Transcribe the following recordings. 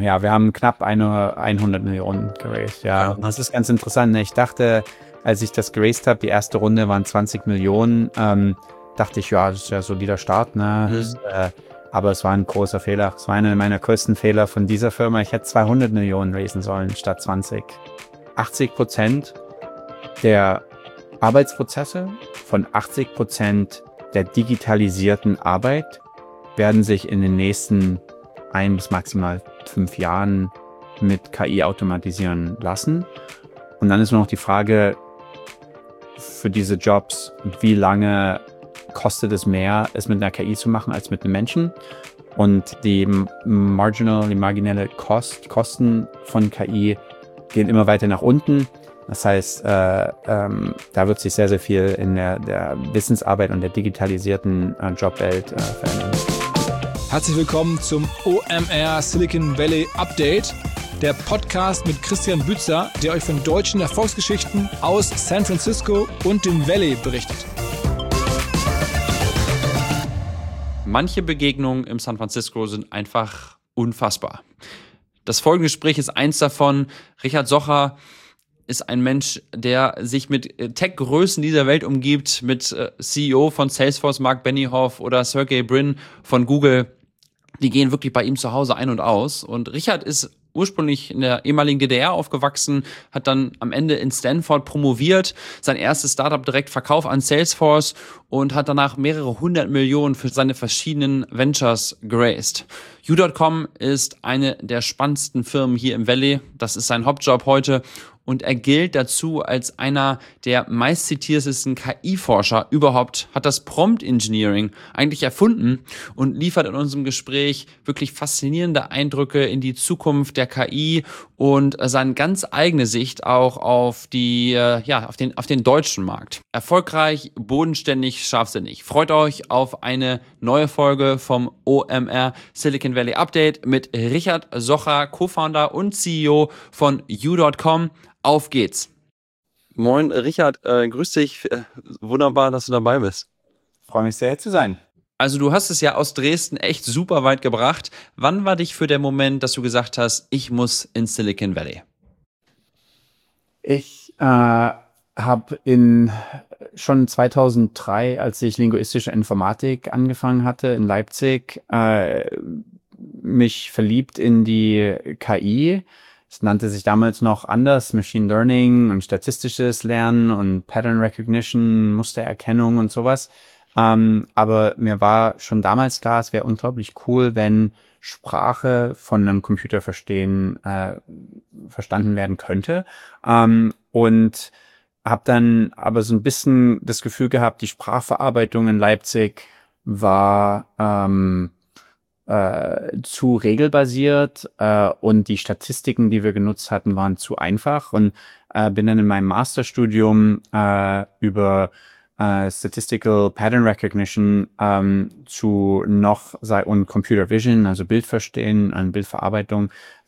Ja, wir haben knapp 100 Millionen geraced. Ja, das ist ganz interessant. Ich dachte, als ich das geraced habe, die erste Runde waren 20 Millionen, dachte ich, ja, das ist ja ein solider Start. Ne? Aber es war ein großer Fehler. Es war einer meiner größten Fehler von dieser Firma. Ich hätte 200 Millionen raisen sollen statt 20. 80% der Arbeitsprozesse von 80% der digitalisierten Arbeit werden sich in den nächsten 1 bis maximal 5 Jahren mit KI automatisieren lassen. Und dann ist nur noch die Frage für diese Jobs, wie lange kostet es mehr, es mit einer KI zu machen, als mit einem Menschen. Und die marginelle Kosten von KI gehen immer weiter nach unten. Das heißt, da wird sich sehr, sehr viel in der Wissensarbeit und der digitalisierten Jobwelt verändern. Herzlich willkommen zum OMR Silicon Valley Update, der Podcast mit Christian Bützer, der euch von deutschen Erfolgsgeschichten aus San Francisco und dem Valley berichtet. Manche Begegnungen im San Francisco sind einfach unfassbar. Das folgende Gespräch ist eins davon. Richard Socher ist ein Mensch, der sich mit Tech-Größen dieser Welt umgibt, mit CEO von Salesforce, Mark Benioff oder Sergey Brin von Google. Die gehen wirklich bei ihm zu Hause ein und aus. Und Richard ist ursprünglich in der ehemaligen DDR aufgewachsen, hat dann am Ende in Stanford promoviert, sein erstes Startup direkt verkauft an Salesforce und hat danach mehrere 100 Millionen für seine verschiedenen Ventures geraced. U.com ist eine der spannendsten Firmen hier im Valley. Das ist sein Hauptjob heute. Und er gilt dazu als einer der meistzitiertesten KI-Forscher überhaupt, hat das Prompt Engineering eigentlich erfunden und liefert in unserem Gespräch wirklich faszinierende Eindrücke in die Zukunft der KI und seine ganz eigene Sicht auch auf auf den deutschen Markt. Erfolgreich, bodenständig, scharfsinnig. Freut euch auf eine neue Folge vom OMR Silicon Valley Update mit Richard Socher, Co-Founder und CEO von U.com. Auf geht's. Moin, Richard, grüß dich. Wunderbar, dass du dabei bist. Freue mich sehr, hier zu sein. Also du hast es ja aus Dresden echt super weit gebracht. Wann war dich für der Moment, dass du gesagt hast, ich muss in Silicon Valley? Ich habe schon 2003, als ich linguistische Informatik angefangen hatte in Leipzig, mich verliebt in die KI. Es nannte sich damals noch anders, Machine Learning und statistisches Lernen und Pattern Recognition, Mustererkennung und sowas. Aber mir war schon damals klar, es wäre unglaublich cool, wenn Sprache von einem Computer verstanden werden könnte. Und habe dann aber so ein bisschen das Gefühl gehabt, die Sprachverarbeitung in Leipzig war zu regelbasiert und die Statistiken, die wir genutzt hatten, waren zu einfach und bin dann in meinem Masterstudium über Statistical Pattern Recognition und Computer Vision, also Bildverstehen und Bildverarbeitung,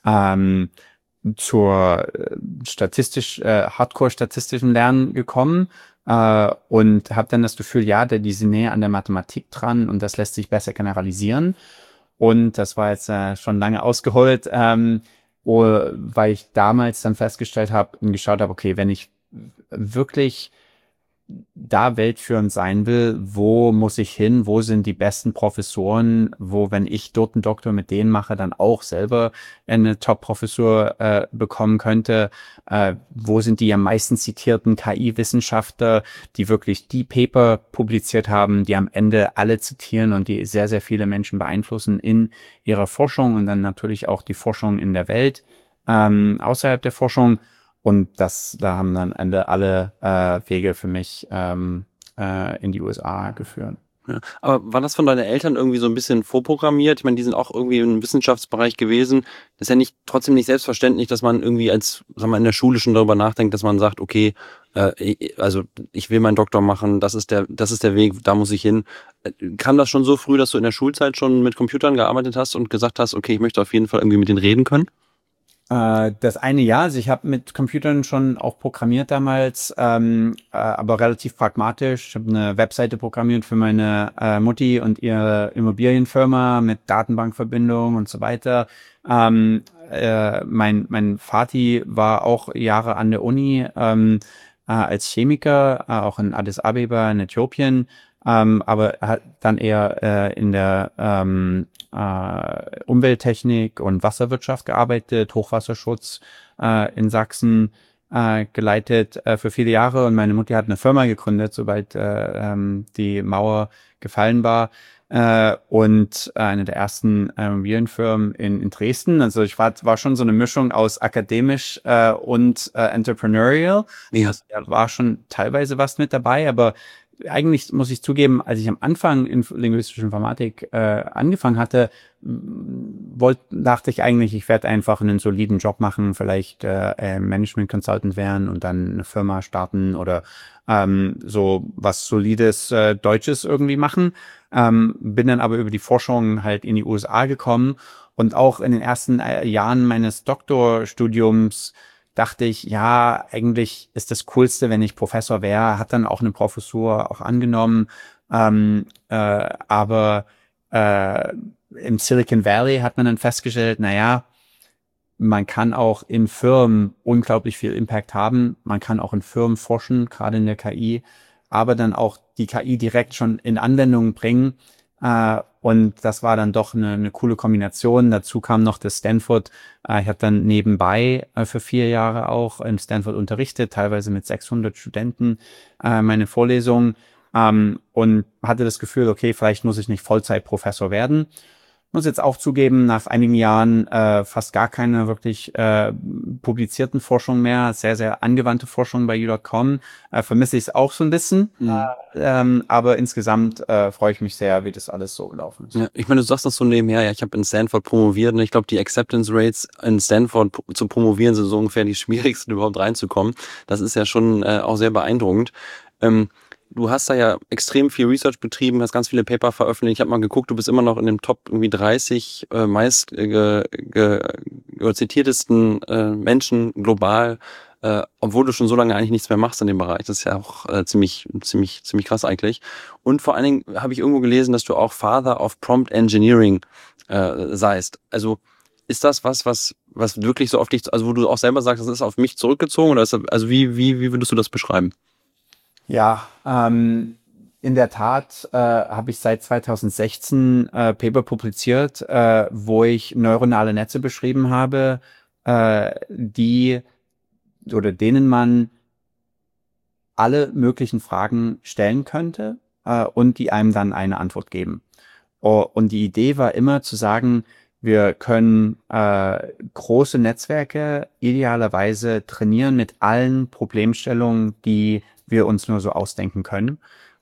zur Hardcore-statistischen Lernen gekommen und habe dann das Gefühl, ja, diese Nähe an der Mathematik dran und das lässt sich besser generalisieren. Und das war jetzt schon lange ausgeholt, weil ich damals dann festgestellt habe und geschaut habe, okay, wenn ich wirklich da weltführend sein will, wo muss ich hin, wo sind die besten Professoren, wo, wenn ich dort einen Doktor mit denen mache, dann auch selber eine Top-Professur bekommen könnte, wo sind die am meisten zitierten KI-Wissenschaftler, die wirklich die Paper publiziert haben, die am Ende alle zitieren und die sehr, sehr viele Menschen beeinflussen in ihrer Forschung und dann natürlich auch die Forschung in der Welt, außerhalb der Forschung. Und da haben dann am Ende alle Wege für mich in die USA geführt. Ja, aber war das von deinen Eltern irgendwie so ein bisschen vorprogrammiert? Ich meine, die sind auch irgendwie im Wissenschaftsbereich gewesen. Das ist ja trotzdem nicht selbstverständlich, dass man irgendwie in der Schule schon darüber nachdenkt, dass man sagt, okay, also ich will meinen Doktor machen, das ist der Weg, da muss ich hin. Kam das schon so früh, dass du in der Schulzeit schon mit Computern gearbeitet hast und gesagt hast, okay, ich möchte auf jeden Fall irgendwie mit denen reden können? Das eine Jahr, also ich habe mit Computern schon auch programmiert damals, aber relativ pragmatisch. Ich habe eine Webseite programmiert für meine Mutti und ihre Immobilienfirma mit Datenbankverbindung und so weiter. Mein Vati war auch Jahre an der Uni als Chemiker, auch in Addis Abeba in Äthiopien, aber er hat dann eher in der Umwelttechnik und Wasserwirtschaft gearbeitet, Hochwasserschutz in Sachsen geleitet für viele Jahre, und meine Mutter hat eine Firma gegründet, sobald die Mauer gefallen war, und eine der ersten Immobilienfirmen in Dresden. Also ich war schon so eine Mischung aus akademisch und entrepreneurial. Ja. Da war schon teilweise was mit dabei, aber eigentlich muss ich zugeben, als ich am Anfang in linguistische Informatik angefangen hatte, dachte ich eigentlich, ich werde einfach einen soliden Job machen, vielleicht Management Consultant werden und dann eine Firma starten oder so was solides Deutsches irgendwie machen. Bin dann aber über die Forschung halt in die USA gekommen, und auch in den ersten Jahren meines Doktorstudiums dachte ich, ja, eigentlich ist das Coolste, wenn ich Professor wäre. Hat dann auch eine Professur auch angenommen. Aber im Silicon Valley hat man dann festgestellt, naja, man kann auch in Firmen unglaublich viel Impact haben. Man kann auch in Firmen forschen, gerade in der KI, aber dann auch die KI direkt schon in Anwendungen bringen. Und das war dann doch eine coole Kombination. Dazu kam noch das Stanford. Ich habe dann nebenbei für 4 Jahre auch in Stanford unterrichtet, teilweise mit 600 Studenten meine Vorlesungen, und hatte das Gefühl, okay, vielleicht muss ich nicht Vollzeitprofessor werden. Muss jetzt auch zugeben, nach einigen Jahren fast gar keine wirklich publizierten Forschung mehr, sehr, sehr angewandte Forschung bei U.com. Vermisse ich es auch so ein bisschen, aber insgesamt freue ich mich sehr, wie das alles so gelaufen ist. Ja, ich meine, du sagst das so nebenher, ja, ich habe in Stanford promoviert, und ich glaube, die Acceptance Rates in Stanford zu promovieren sind so ungefähr die schwierigsten, überhaupt reinzukommen. Das ist ja schon auch sehr beeindruckend. Du hast da ja extrem viel Research betrieben, hast ganz viele Paper veröffentlicht. Ich habe mal geguckt, du bist immer noch in dem Top irgendwie 30 meist zitiertesten Menschen global, obwohl du schon so lange eigentlich nichts mehr machst in dem Bereich. Das ist ja auch ziemlich krass eigentlich. Und vor allen Dingen habe ich irgendwo gelesen, dass du auch Father of Prompt Engineering seist. Also ist das was wirklich so auf dich, also wo du auch selber sagst, das ist auf mich zurückgezogen, oder ist das, also wie würdest du das beschreiben? Ja, in der Tat habe ich seit 2016 Paper publiziert, wo ich neuronale Netze beschrieben habe, denen man alle möglichen Fragen stellen könnte und die einem dann eine Antwort geben. Und die Idee war immer zu sagen, wir können große Netzwerke idealerweise trainieren mit allen Problemstellungen, die wir uns nur so ausdenken können.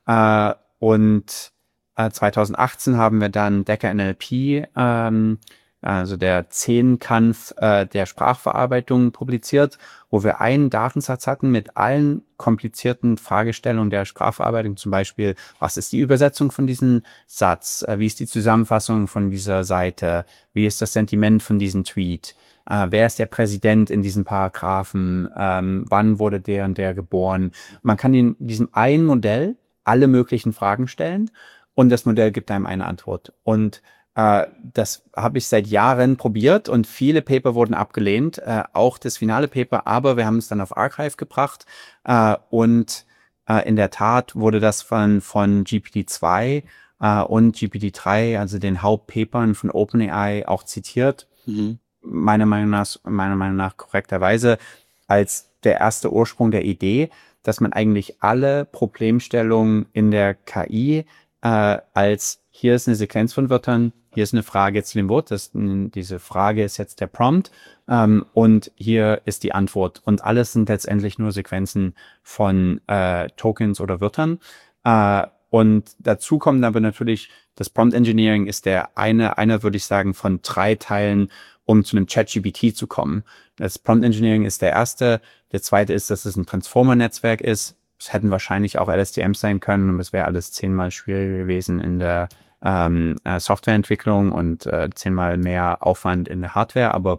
Und 2018 haben wir dann Decker NLP, also der Zehnkampf der Sprachverarbeitung, publiziert, wo wir einen Datensatz hatten mit allen komplizierten Fragestellungen der Sprachverarbeitung, zum Beispiel, was ist die Übersetzung von diesem Satz, wie ist die Zusammenfassung von dieser Seite, wie ist das Sentiment von diesem Tweet, wer ist der Präsident in diesen Paragraphen, wann wurde der und der geboren. Man kann in diesem einen Modell alle möglichen Fragen stellen, und das Modell gibt einem eine Antwort. Und das habe ich seit Jahren probiert, und viele Paper wurden abgelehnt, auch das finale Paper, aber wir haben es dann auf Archive gebracht, und in der Tat wurde das von GPT-2 und GPT-3, also den Hauptpapern von OpenAI, auch zitiert. Meiner Meinung nach korrekterweise als der erste Ursprung der Idee, dass man eigentlich alle Problemstellungen in der KI als hier ist eine Sequenz von Wörtern, hier ist eine Frage zu dem Wort, diese Frage ist jetzt der Prompt, und hier ist die Antwort. Und alles sind letztendlich nur Sequenzen von Tokens oder Wörtern. Und dazu kommt aber natürlich, das Prompt Engineering ist einer würde ich sagen, von 3 Teilen, um zu einem ChatGPT zu kommen. Das Prompt Engineering ist der erste. Der zweite ist, dass es ein Transformer-Netzwerk ist. Es hätten wahrscheinlich auch LSTMs sein können, und es wäre alles 10-mal schwieriger gewesen in der Softwareentwicklung und 10-mal mehr Aufwand in der Hardware. Aber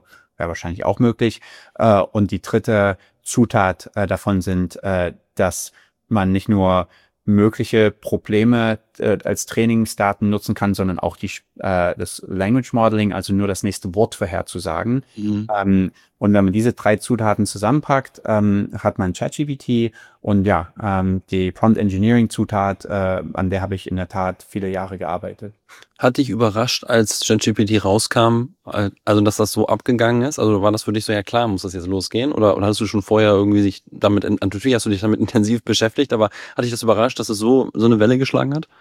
wäre wahrscheinlich auch möglich. Und die dritte Zutat davon sind, dass man nicht nur mögliche Probleme als Trainingsdaten nutzen kann, sondern auch das Language Modeling, also nur das nächste Wort vorherzusagen. Und wenn man diese 3 Zutaten zusammenpackt, hat man ChatGPT und die Prompt Engineering Zutat, an der habe ich in der Tat viele Jahre gearbeitet. Hat dich überrascht, als ChatGPT rauskam, also dass das so abgegangen ist? Also war das für dich so, ja klar, muss das jetzt losgehen? Oder hast du schon vorher irgendwie natürlich hast du dich damit intensiv beschäftigt, aber hat dich das überrascht, dass es so eine Welle geschlagen hat?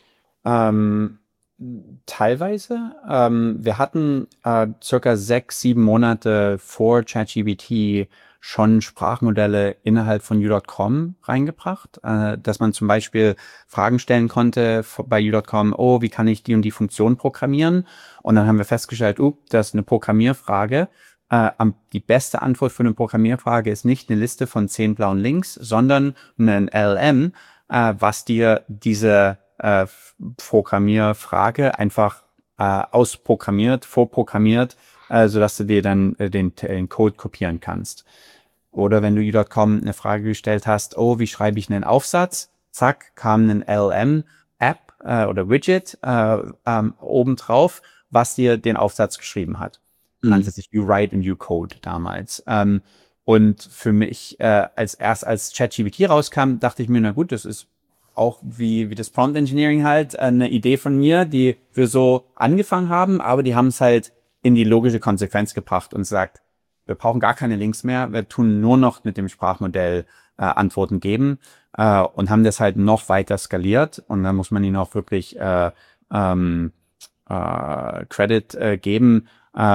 Teilweise. Wir hatten circa 6, 7 Monate vor ChatGPT schon Sprachmodelle innerhalb von U.com reingebracht, dass man zum Beispiel Fragen stellen konnte bei U.com, wie kann ich die und die Funktion programmieren? Und dann haben wir festgestellt, das ist eine Programmierfrage. Die beste Antwort für eine Programmierfrage ist nicht eine Liste von 10 blauen Links, sondern ein LLM, was dir diese Programmierfrage einfach vorprogrammiert, sodass du dir dann den Code kopieren kannst. Oder wenn du U.com eine Frage gestellt hast, wie schreibe ich einen Aufsatz? Zack, kam ein LLM-App oder Widget obendrauf, was dir den Aufsatz geschrieben hat. Nannte sich U-Write und U-Code damals. Und für mich, als ChatGPT rauskam, dachte ich mir, na gut, das ist auch wie das Prompt Engineering halt, eine Idee von mir, die wir so angefangen haben, aber die haben es halt in die logische Konsequenz gebracht und sagt, wir brauchen gar keine Links mehr, wir tun nur noch mit dem Sprachmodell Antworten geben und haben das halt noch weiter skaliert und dann muss man ihnen auch wirklich Credit geben,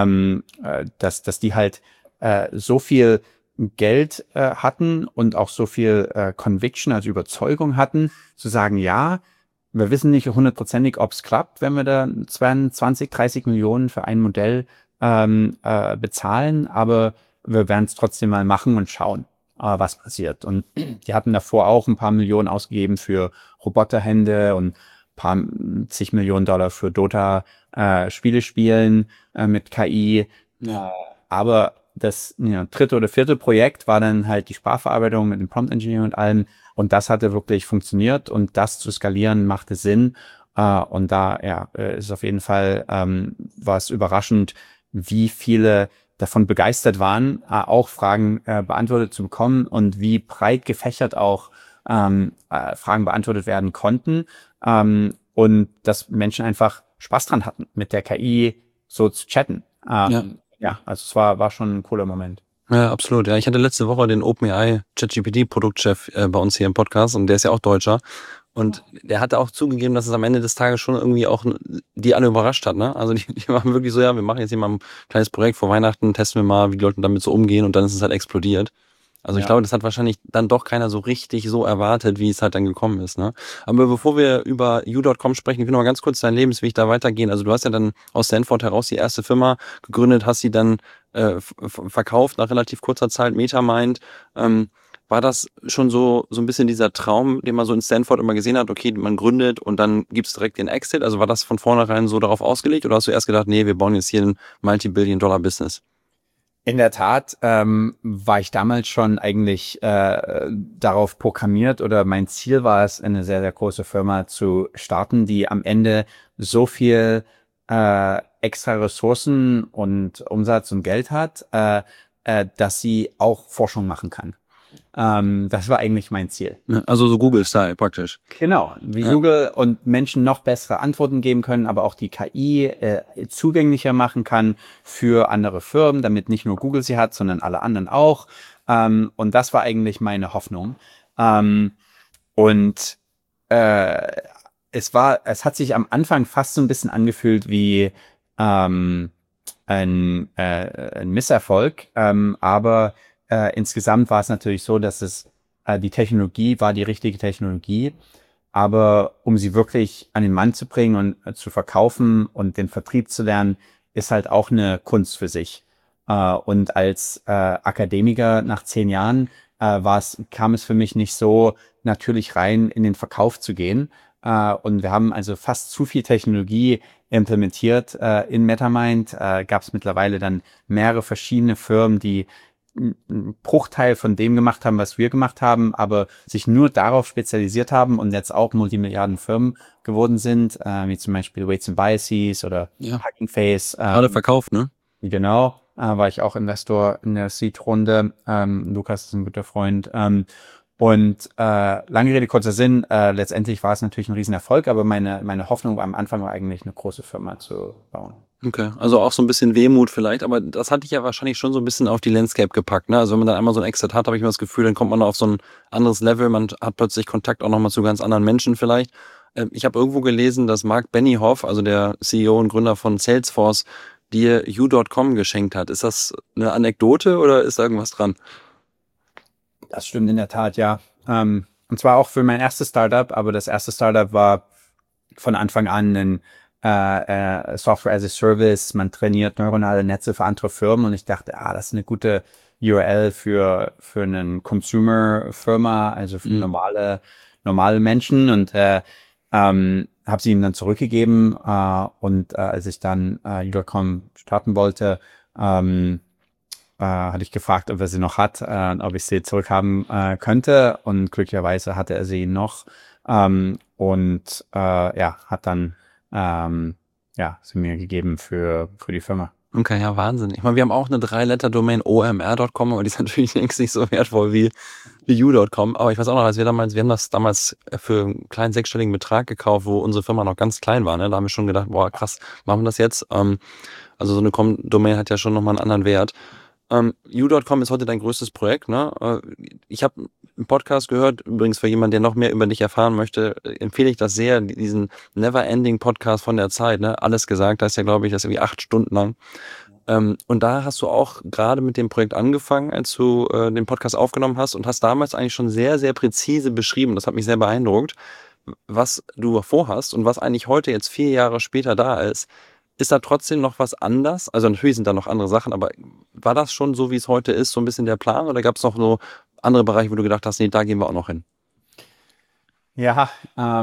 dass die halt so viel Geld hatten und auch so viel Conviction, also Überzeugung hatten, zu sagen, ja, wir wissen nicht 100%ig, ob es klappt, wenn wir da 20, 30 Millionen für ein Modell bezahlen, aber wir werden es trotzdem mal machen und schauen, was passiert. Und die hatten davor auch ein paar Millionen ausgegeben für Roboterhände und paar zig Millionen Dollar für Dota Spiele spielen mit KI. Aber das dritte oder vierte Projekt war dann halt die Sprachverarbeitung mit dem Prompt Engineering und allem. Und das hatte wirklich funktioniert und das zu skalieren machte Sinn. Und da ist auf jeden Fall war es überraschend, wie viele davon begeistert waren, auch Fragen beantwortet zu bekommen und wie breit gefächert auch Fragen beantwortet werden konnten. Und dass Menschen einfach Spaß dran hatten, mit der KI so zu chatten. Also es war schon ein cooler Moment. Ja, absolut. Ja, ich hatte letzte Woche den OpenAI ChatGPT Produktchef bei uns hier im Podcast und der ist ja auch Deutscher. Und der hatte auch zugegeben, dass es am Ende des Tages schon irgendwie auch die alle überrascht hat, ne? Also die waren wirklich so, ja, wir machen jetzt hier mal ein kleines Projekt vor Weihnachten, testen wir mal, wie die Leute damit so umgehen und dann ist es halt explodiert. Also ich glaube, das hat wahrscheinlich dann doch keiner so richtig so erwartet, wie es halt dann gekommen ist, ne? Aber bevor wir über U.com sprechen, ich will noch mal ganz kurz deinen Lebensweg da weitergehen. Also du hast ja dann aus Stanford heraus die erste Firma gegründet, hast sie dann verkauft nach relativ kurzer Zeit, MetaMind. War das schon so ein bisschen dieser Traum, den man so in Stanford immer gesehen hat, okay, man gründet und dann gibt's direkt den Exit? Also war das von vornherein so darauf ausgelegt oder hast du erst gedacht, nee, wir bauen jetzt hier ein Multi-Billion-Dollar-Business? In der Tat war ich damals schon eigentlich darauf programmiert oder mein Ziel war es, eine sehr, sehr große Firma zu starten, die am Ende so viel extra Ressourcen und Umsatz und Geld hat, dass sie auch Forschung machen kann. Das war eigentlich mein Ziel. Also so Google-Style praktisch. Genau, wie Google und Menschen noch bessere Antworten geben können, aber auch die KI zugänglicher machen kann für andere Firmen, damit nicht nur Google sie hat, sondern alle anderen auch. Und das war eigentlich meine Hoffnung. Es hat sich am Anfang fast so ein bisschen angefühlt wie ein Misserfolg, aber insgesamt war es natürlich so, dass die Technologie war die richtige Technologie, aber um sie wirklich an den Mann zu bringen und zu verkaufen und den Vertrieb zu lernen, ist halt auch eine Kunst für sich. Und als Akademiker nach 10 Jahren kam es für mich nicht so natürlich rein, in den Verkauf zu gehen. Und wir haben also fast zu viel Technologie implementiert in MetaMind. Gab es mittlerweile dann mehrere verschiedene Firmen, die einen Bruchteil von dem gemacht haben, was wir gemacht haben, aber sich nur darauf spezialisiert haben und jetzt auch Multimilliarden-Firmen geworden sind, wie zum Beispiel Weights and Biases oder Hugging Face. Gerade verkauft, ne? Genau, war ich auch Investor in der Seed-Runde. Lukas ist ein guter Freund. Und lange Rede, kurzer Sinn, letztendlich war es natürlich ein Riesenerfolg, aber meine Hoffnung am Anfang war eigentlich, eine große Firma zu bauen. Okay, also auch so ein bisschen Wehmut vielleicht, aber das hatte ich ja wahrscheinlich schon so ein bisschen auf die Landscape gepackt, ne? Also wenn man dann einmal so ein Exit hat, habe ich mir das Gefühl, dann kommt man auf so ein anderes Level, man hat plötzlich Kontakt auch nochmal zu ganz anderen Menschen vielleicht. Ich habe irgendwo gelesen, dass Mark Benioff, also der CEO und Gründer von Salesforce, dir U.com geschenkt hat. Ist das eine Anekdote oder ist da irgendwas dran? Das stimmt in der Tat, ja. Und zwar auch für mein erstes Startup, aber das erste Startup war von Anfang an ein Software as a Service. Man trainiert neuronale Netze für andere Firmen und ich dachte, das ist eine gute URL für einen Consumer-Firma, also für normale Menschen und habe sie ihm dann zurückgegeben und als ich dann U.com starten wollte, hatte ich gefragt, ob er sie noch hat, ob ich sie zurückhaben könnte und glücklicherweise hatte er sie noch und hat dann sie mir gegeben für die Firma. Okay, ja, Wahnsinn. Ich meine, wir haben auch eine 3-Letter-Domain omr.com, aber die ist natürlich längst nicht so wertvoll wie u.com. Aber ich weiß auch noch, wir haben das damals für einen kleinen 6-stelligen Betrag gekauft, wo unsere Firma noch ganz klein war. Ne? Da haben wir schon gedacht, boah, krass, machen wir das jetzt? Also so eine Domain hat ja schon nochmal einen anderen Wert. U.com ist heute dein größtes Projekt, ne? Ich habe einen Podcast gehört, übrigens für jemanden, der noch mehr über dich erfahren möchte, empfehle ich das sehr, diesen Never-Ending Podcast von der Zeit, ne? Alles gesagt, das ist ja, glaube ich, das ist irgendwie 8 Stunden lang. Und da hast du auch gerade mit dem Projekt angefangen, als du den Podcast aufgenommen hast und hast damals eigentlich schon sehr, sehr präzise beschrieben, das hat mich sehr beeindruckt, was du vorhast und was eigentlich heute jetzt 4 Jahre später da ist. Ist da trotzdem noch was anders? Also natürlich sind da noch andere Sachen, aber war das schon so, wie es heute ist, so ein bisschen der Plan? Oder gab es noch so andere Bereiche, wo du gedacht hast, nee, da gehen wir auch noch hin? Ja,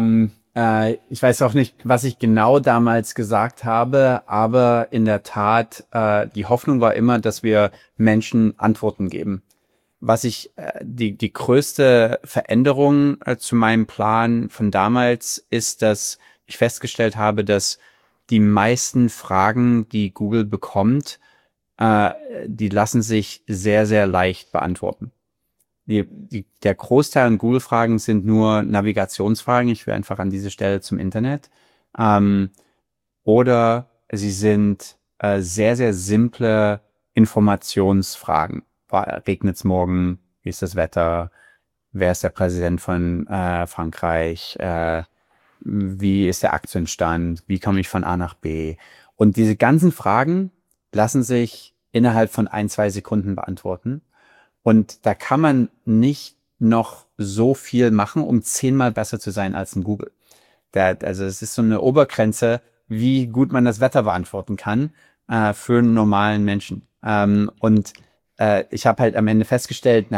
ich weiß auch nicht, was ich genau damals gesagt habe, aber in der Tat, die Hoffnung war immer, dass wir Menschen Antworten geben. Was die größte Veränderung zu meinem Plan von damals ist, dass ich festgestellt habe, dass die meisten Fragen, die Google bekommt, die lassen sich sehr, sehr leicht beantworten. Der Großteil an Google-Fragen sind nur Navigationsfragen. Ich will einfach an diese Stelle zum Internet. Oder sie sind sehr, sehr simple Informationsfragen. Regnet's morgen? Wie ist das Wetter? Wer ist der Präsident von Frankreich? Wie ist der Aktienstand? Wie komme ich von A nach B? Und diese ganzen Fragen lassen sich innerhalb von 1-2 Sekunden beantworten. Und da kann man nicht noch so viel machen, um 10-mal besser zu sein als ein Google. Also es ist so eine Obergrenze, wie gut man das Wetter beantworten kann für einen normalen Menschen. Ich habe halt am Ende festgestellt,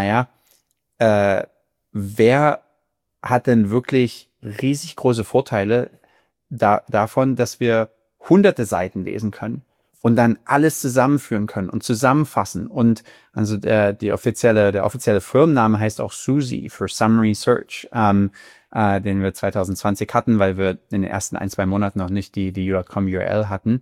wer hat denn wirklich riesig große Vorteile davon, dass wir hunderte Seiten lesen können und dann alles zusammenführen können und zusammenfassen. Und also der offizielle Firmenname heißt auch SUSI für Summary Search, den wir 2020 hatten, weil wir in den ersten 1-2 Monaten noch nicht die U.com URL hatten.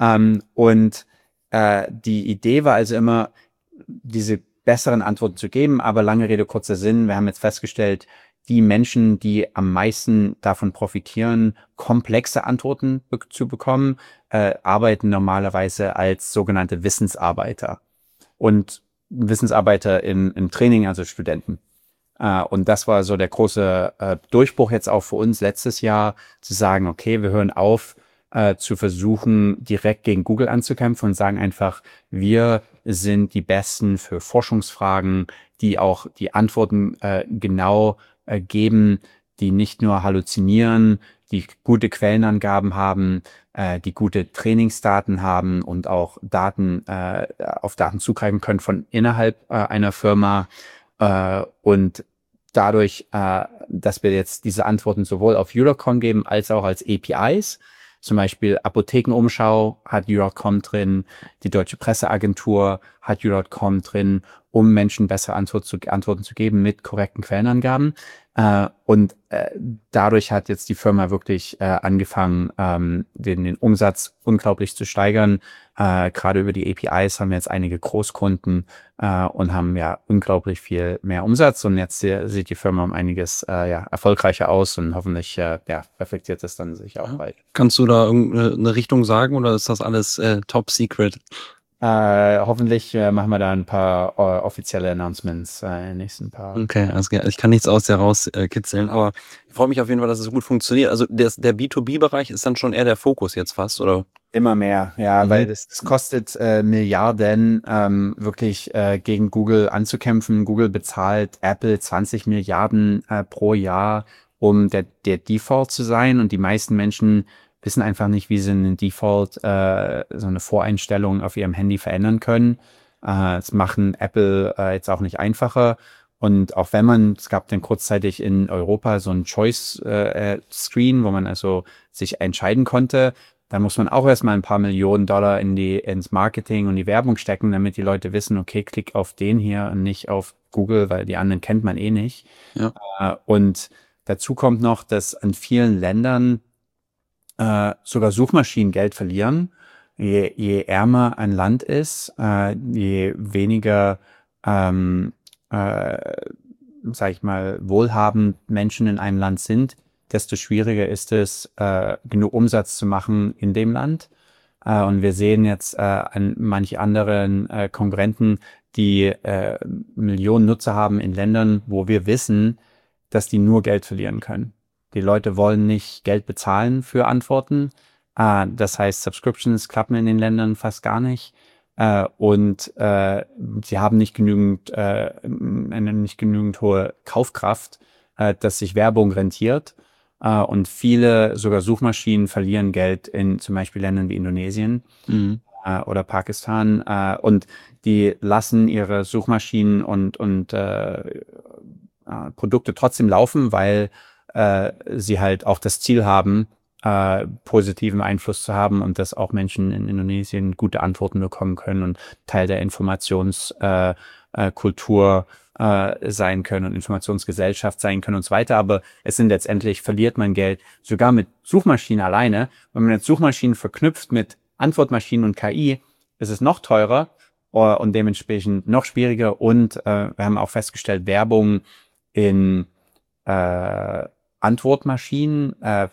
Die Idee war also immer, diese besseren Antworten zu geben, aber lange Rede, kurzer Sinn. Wir haben jetzt festgestellt, die Menschen, die am meisten davon profitieren, komplexe Antworten zu bekommen, arbeiten normalerweise als sogenannte Wissensarbeiter. Und Wissensarbeiter im Training, also Studenten. Und das war so der große Durchbruch jetzt auch für uns letztes Jahr, zu sagen, okay, wir hören auf, zu versuchen, direkt gegen Google anzukämpfen und sagen einfach, wir sind die Besten für Forschungsfragen, die auch die Antworten genau geben, die nicht nur halluzinieren, die gute Quellenangaben haben, die gute Trainingsdaten haben und auch auf Daten zugreifen können von innerhalb einer Firma und dadurch dass wir jetzt diese Antworten sowohl auf Eurocom geben, als auch als APIs. Zum Beispiel Apothekenumschau hat Eurocom drin, die Deutsche Presseagentur hat Eurocom drin, um Menschen bessere Antworten zu geben mit korrekten Quellenangaben. Und dadurch hat jetzt die Firma wirklich angefangen, den Umsatz unglaublich zu steigern. Gerade über die APIs haben wir jetzt einige Großkunden und haben ja unglaublich viel mehr Umsatz. Und jetzt sieht die Firma um einiges erfolgreicher aus und hoffentlich reflektiert es dann sich auch bald. Kannst du da irgendeine Richtung sagen oder ist das alles top secret? Hoffentlich machen wir da ein paar offizielle Announcements in den nächsten paar. Okay, also ich kann nichts aus dir rauskitzeln, aber ich freue mich auf jeden Fall, dass es gut funktioniert. Also der B2B-Bereich ist dann schon eher der Fokus jetzt fast, oder? Immer mehr, ja, weil das kostet Milliarden, wirklich gegen Google anzukämpfen. Google bezahlt Apple 20 Milliarden pro Jahr, um der Default zu sein. Und die meisten Menschen wissen einfach nicht, wie sie einen Default, so eine Voreinstellung auf ihrem Handy verändern können. Das machen Apple jetzt auch nicht einfacher. Und auch wenn es gab dann kurzzeitig in Europa so ein Choice-Screen, wo man also sich entscheiden konnte, da muss man auch erstmal ein paar Millionen Dollar ins Marketing und die Werbung stecken, damit die Leute wissen, okay, klick auf den hier und nicht auf Google, weil die anderen kennt man eh nicht. Ja. Und dazu kommt noch, dass in vielen Ländern sogar Suchmaschinen Geld verlieren. Je ärmer ein Land ist, je weniger, sag ich mal, wohlhabend Menschen in einem Land sind, desto schwieriger ist es, genug Umsatz zu machen in dem Land. Und wir sehen jetzt an manche anderen Konkurrenten, die Millionen Nutzer haben in Ländern, wo wir wissen, dass die nur Geld verlieren können. Die Leute wollen nicht Geld bezahlen für Antworten. Das heißt, Subscriptions klappen in den Ländern fast gar nicht. Und sie haben nicht genügend, eine nicht genügend hohe Kaufkraft, dass sich Werbung rentiert. Und viele, sogar Suchmaschinen, verlieren Geld in zum Beispiel Ländern wie Indonesien oder Pakistan. Und die lassen ihre Suchmaschinen und Produkte trotzdem laufen, weil sie halt auch das Ziel haben, positiven Einfluss zu haben und dass auch Menschen in Indonesien gute Antworten bekommen können und Teil der Informationskultur sein können und Informationsgesellschaft sein können und so weiter. Aber es sind letztendlich, verliert man Geld sogar mit Suchmaschinen alleine. Wenn man jetzt Suchmaschinen verknüpft mit Antwortmaschinen und KI, ist es noch teurer und dementsprechend noch schwieriger. Und wir haben auch festgestellt, Werbung in Antwortmaschinen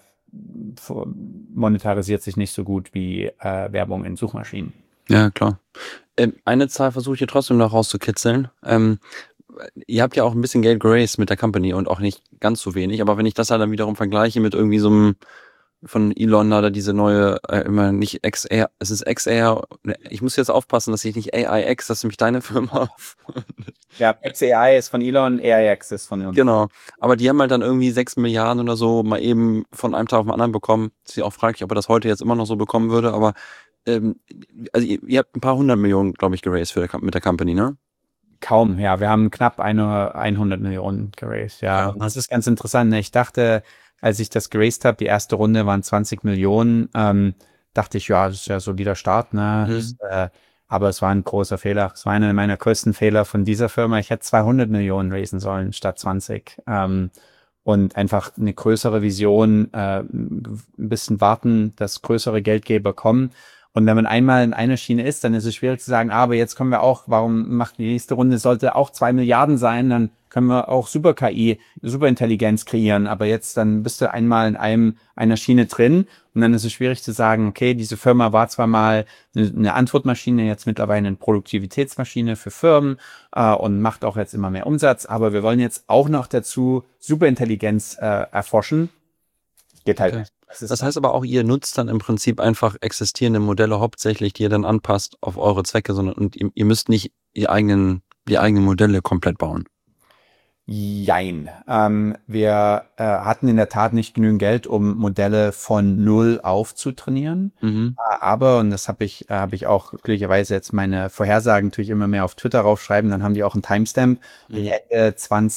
monetarisiert sich nicht so gut wie Werbung in Suchmaschinen. Ja, klar. Eine Zahl versuche ich hier trotzdem noch rauszukitzeln. Ihr habt ja auch ein bisschen Geld geraced mit der Company und auch nicht ganz so wenig, aber wenn ich das halt dann wiederum vergleiche mit irgendwie so einem von Elon oder diese neue, immer nicht XR, es ist XR, ich muss jetzt aufpassen, dass ich nicht AIX, das ist nämlich deine Firma. Ja, XAI ist von Elon, AIX ist von uns. Genau, aber die haben halt dann irgendwie 6 Milliarden oder so mal eben von einem Tag auf den anderen bekommen. Das ist auch fraglich, ob er das heute jetzt immer noch so bekommen würde, aber also ihr habt ein paar 100 Millionen, glaube ich, geraced mit der Company, ne? Kaum, ja. Wir haben knapp 100 Millionen geraced, ja. Und das ist ganz interessant. Ich dachte, als ich das geraced habe, die erste Runde waren 20 Millionen, dachte ich, ja, das ist ja ein solider Start, ne? Aber es war ein großer Fehler. Es war einer meiner größten Fehler von dieser Firma. Ich hätte 200 Millionen raisen sollen statt 20. Und einfach eine größere Vision, ein bisschen warten, dass größere Geldgeber kommen. Und wenn man einmal in einer Schiene ist, dann ist es schwierig zu sagen, aber jetzt können wir auch, warum macht die nächste Runde, sollte auch 2 Milliarden sein, dann können wir auch super KI, Superintelligenz kreieren. Aber jetzt, dann bist du einmal in einer Schiene drin und dann ist es schwierig zu sagen, okay, diese Firma war zwar mal eine Antwortmaschine, jetzt mittlerweile eine Produktivitätsmaschine für Firmen und macht auch jetzt immer mehr Umsatz, aber wir wollen jetzt auch noch dazu Superintelligenz erforschen. Geht halt nicht. Das heißt aber auch, ihr nutzt dann im Prinzip einfach existierende Modelle hauptsächlich, die ihr dann anpasst auf eure Zwecke, sondern und ihr müsst nicht die eigenen Modelle komplett bauen. Jein. Wir hatten in der Tat nicht genügend Geld, um Modelle von null auf zu trainieren. Aber, und das habe ich auch glücklicherweise jetzt meine Vorhersagen natürlich immer mehr auf Twitter raufschreiben, dann haben die auch einen Timestamp. Ende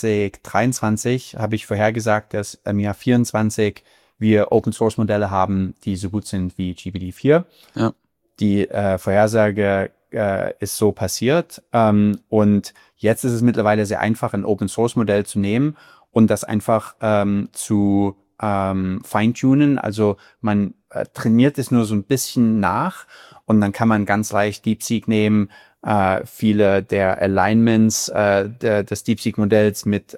2023 habe ich vorhergesagt, dass im Jahr 24 wir Open-Source-Modelle haben, die so gut sind wie GPT-4. Ja. Die Vorhersage ist so passiert. Und jetzt ist es mittlerweile sehr einfach, ein Open-Source-Modell zu nehmen und das einfach zu feintunen. Also man trainiert es nur so ein bisschen nach und dann kann man ganz leicht DeepSeek nehmen, viele der Alignments des DeepSeek-Modells mit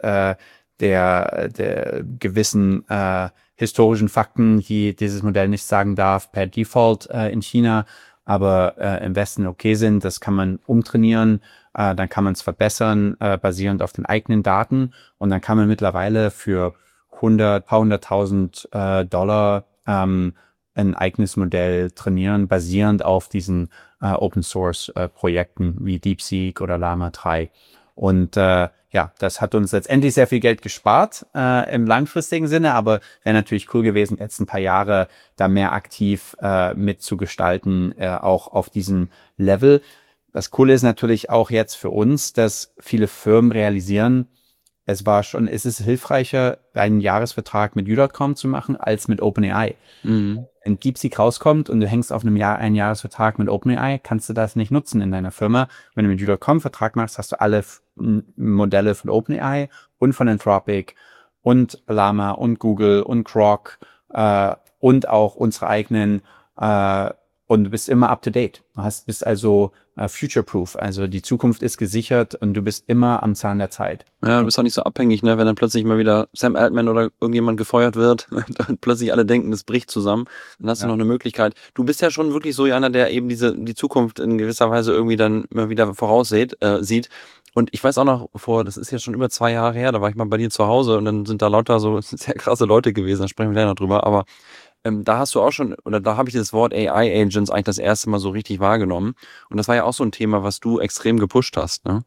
der gewissen historischen Fakten, die dieses Modell nicht sagen darf, per Default in China, aber im Westen okay sind. Das kann man umtrainieren, dann kann man es verbessern, basierend auf den eigenen Daten. Und dann kann man mittlerweile für paar hunderttausend Dollar ein eigenes Modell trainieren, basierend auf diesen Open-Source-Projekten wie DeepSeek oder Llama 3. Und ja, das hat uns letztendlich sehr viel Geld gespart im langfristigen Sinne, aber wäre natürlich cool gewesen, jetzt ein paar Jahre da mehr aktiv mitzugestalten, auch auf diesem Level. Das Coole ist natürlich auch jetzt für uns, dass viele Firmen realisieren, es ist hilfreicher, einen Jahresvertrag mit U.com zu machen, als mit OpenAI. Wenn DeepSeek rauskommt und du hängst auf einen Jahresvertrag mit OpenAI, kannst du das nicht nutzen in deiner Firma. Wenn du mit U.com Vertrag machst, hast du alle Modelle von OpenAI und von Anthropic und Llama und Google und Grok und auch unsere eigenen und du bist immer up to date. Bist also future-proof. Also die Zukunft ist gesichert und du bist immer am Zahn der Zeit. Ja, du bist auch nicht so abhängig, ne? Wenn dann plötzlich mal wieder Sam Altman oder irgendjemand gefeuert wird und plötzlich alle denken, das bricht zusammen, dann hast du noch eine Möglichkeit. Du bist ja schon wirklich so einer, der eben die Zukunft in gewisser Weise irgendwie dann immer wieder sieht. Und ich weiß auch noch das ist ja schon über 2 Jahre her, da war ich mal bei dir zu Hause und dann sind da lauter so sehr krasse Leute gewesen, da sprechen wir gleich noch drüber, aber da hast du auch schon, oder da habe ich das Wort AI-Agents eigentlich das erste Mal so richtig wahrgenommen. Und das war ja auch so ein Thema, was du extrem gepusht hast, ne?